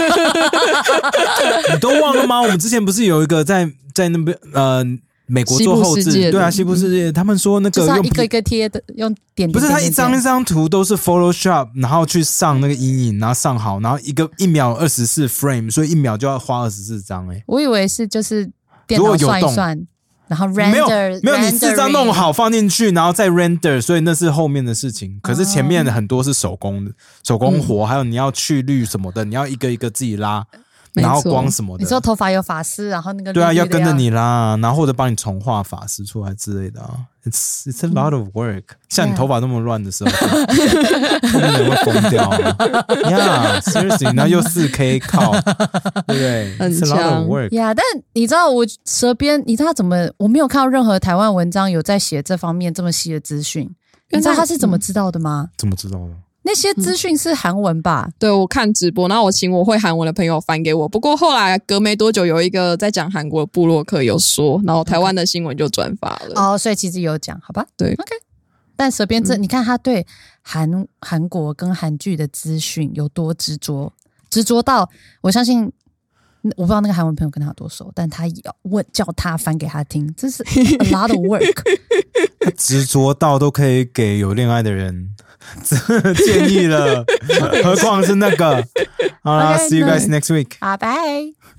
都忘了吗？我们之前不是有一个在那边美国做后制，对啊，西部世界，他们说那个就是一个一个贴的，用点不是他一张一张图都是 Photoshop， 然后去上那个阴影，然后上好，然后一秒24 frame， 所以1秒就要花24张欸。 我以为是就是电脑算一算。然后 render 没有，你4张弄好放进去，然后再 render， 所以那是后面的事情。可是前面的很多是手工活，还有你要去绿什么的，你要一个一个自己拉，然后光什么的。 你说头发有发丝，然后那个对啊，要跟着你拉，然后或者帮你重画发丝出来之类的啊。It's a lot of work。像你头发那么乱的时候，后面人会疯掉啊。Yeah, seriously， 然后又4K 靠，对不对？ 很强 It's a lot of work。 但你知道我舌边，你知道我没有看到任何台湾文章有在写这方面这么细的资讯。你知道他是怎么知道的吗？ 怎么知道的？ 那些资讯是韩文吧？ 对，我看直播，然后我请我会韩文的朋友翻给我。不过后来隔没多久，有一个在讲韩国的部落客有说，然后台湾的新闻就转发了。 哦，所以其实有讲，好吧？ 对 ，OK。但舌边你看他对韩国跟韩剧的资讯有多执着到我相信。我不知道那个韩文朋友跟他有多熟，但他叫他翻给他听，这是 a lot of work。 他执着到都可以给有恋爱的人建议了，何况是那个。好啦， See you guys next week。 好，拜。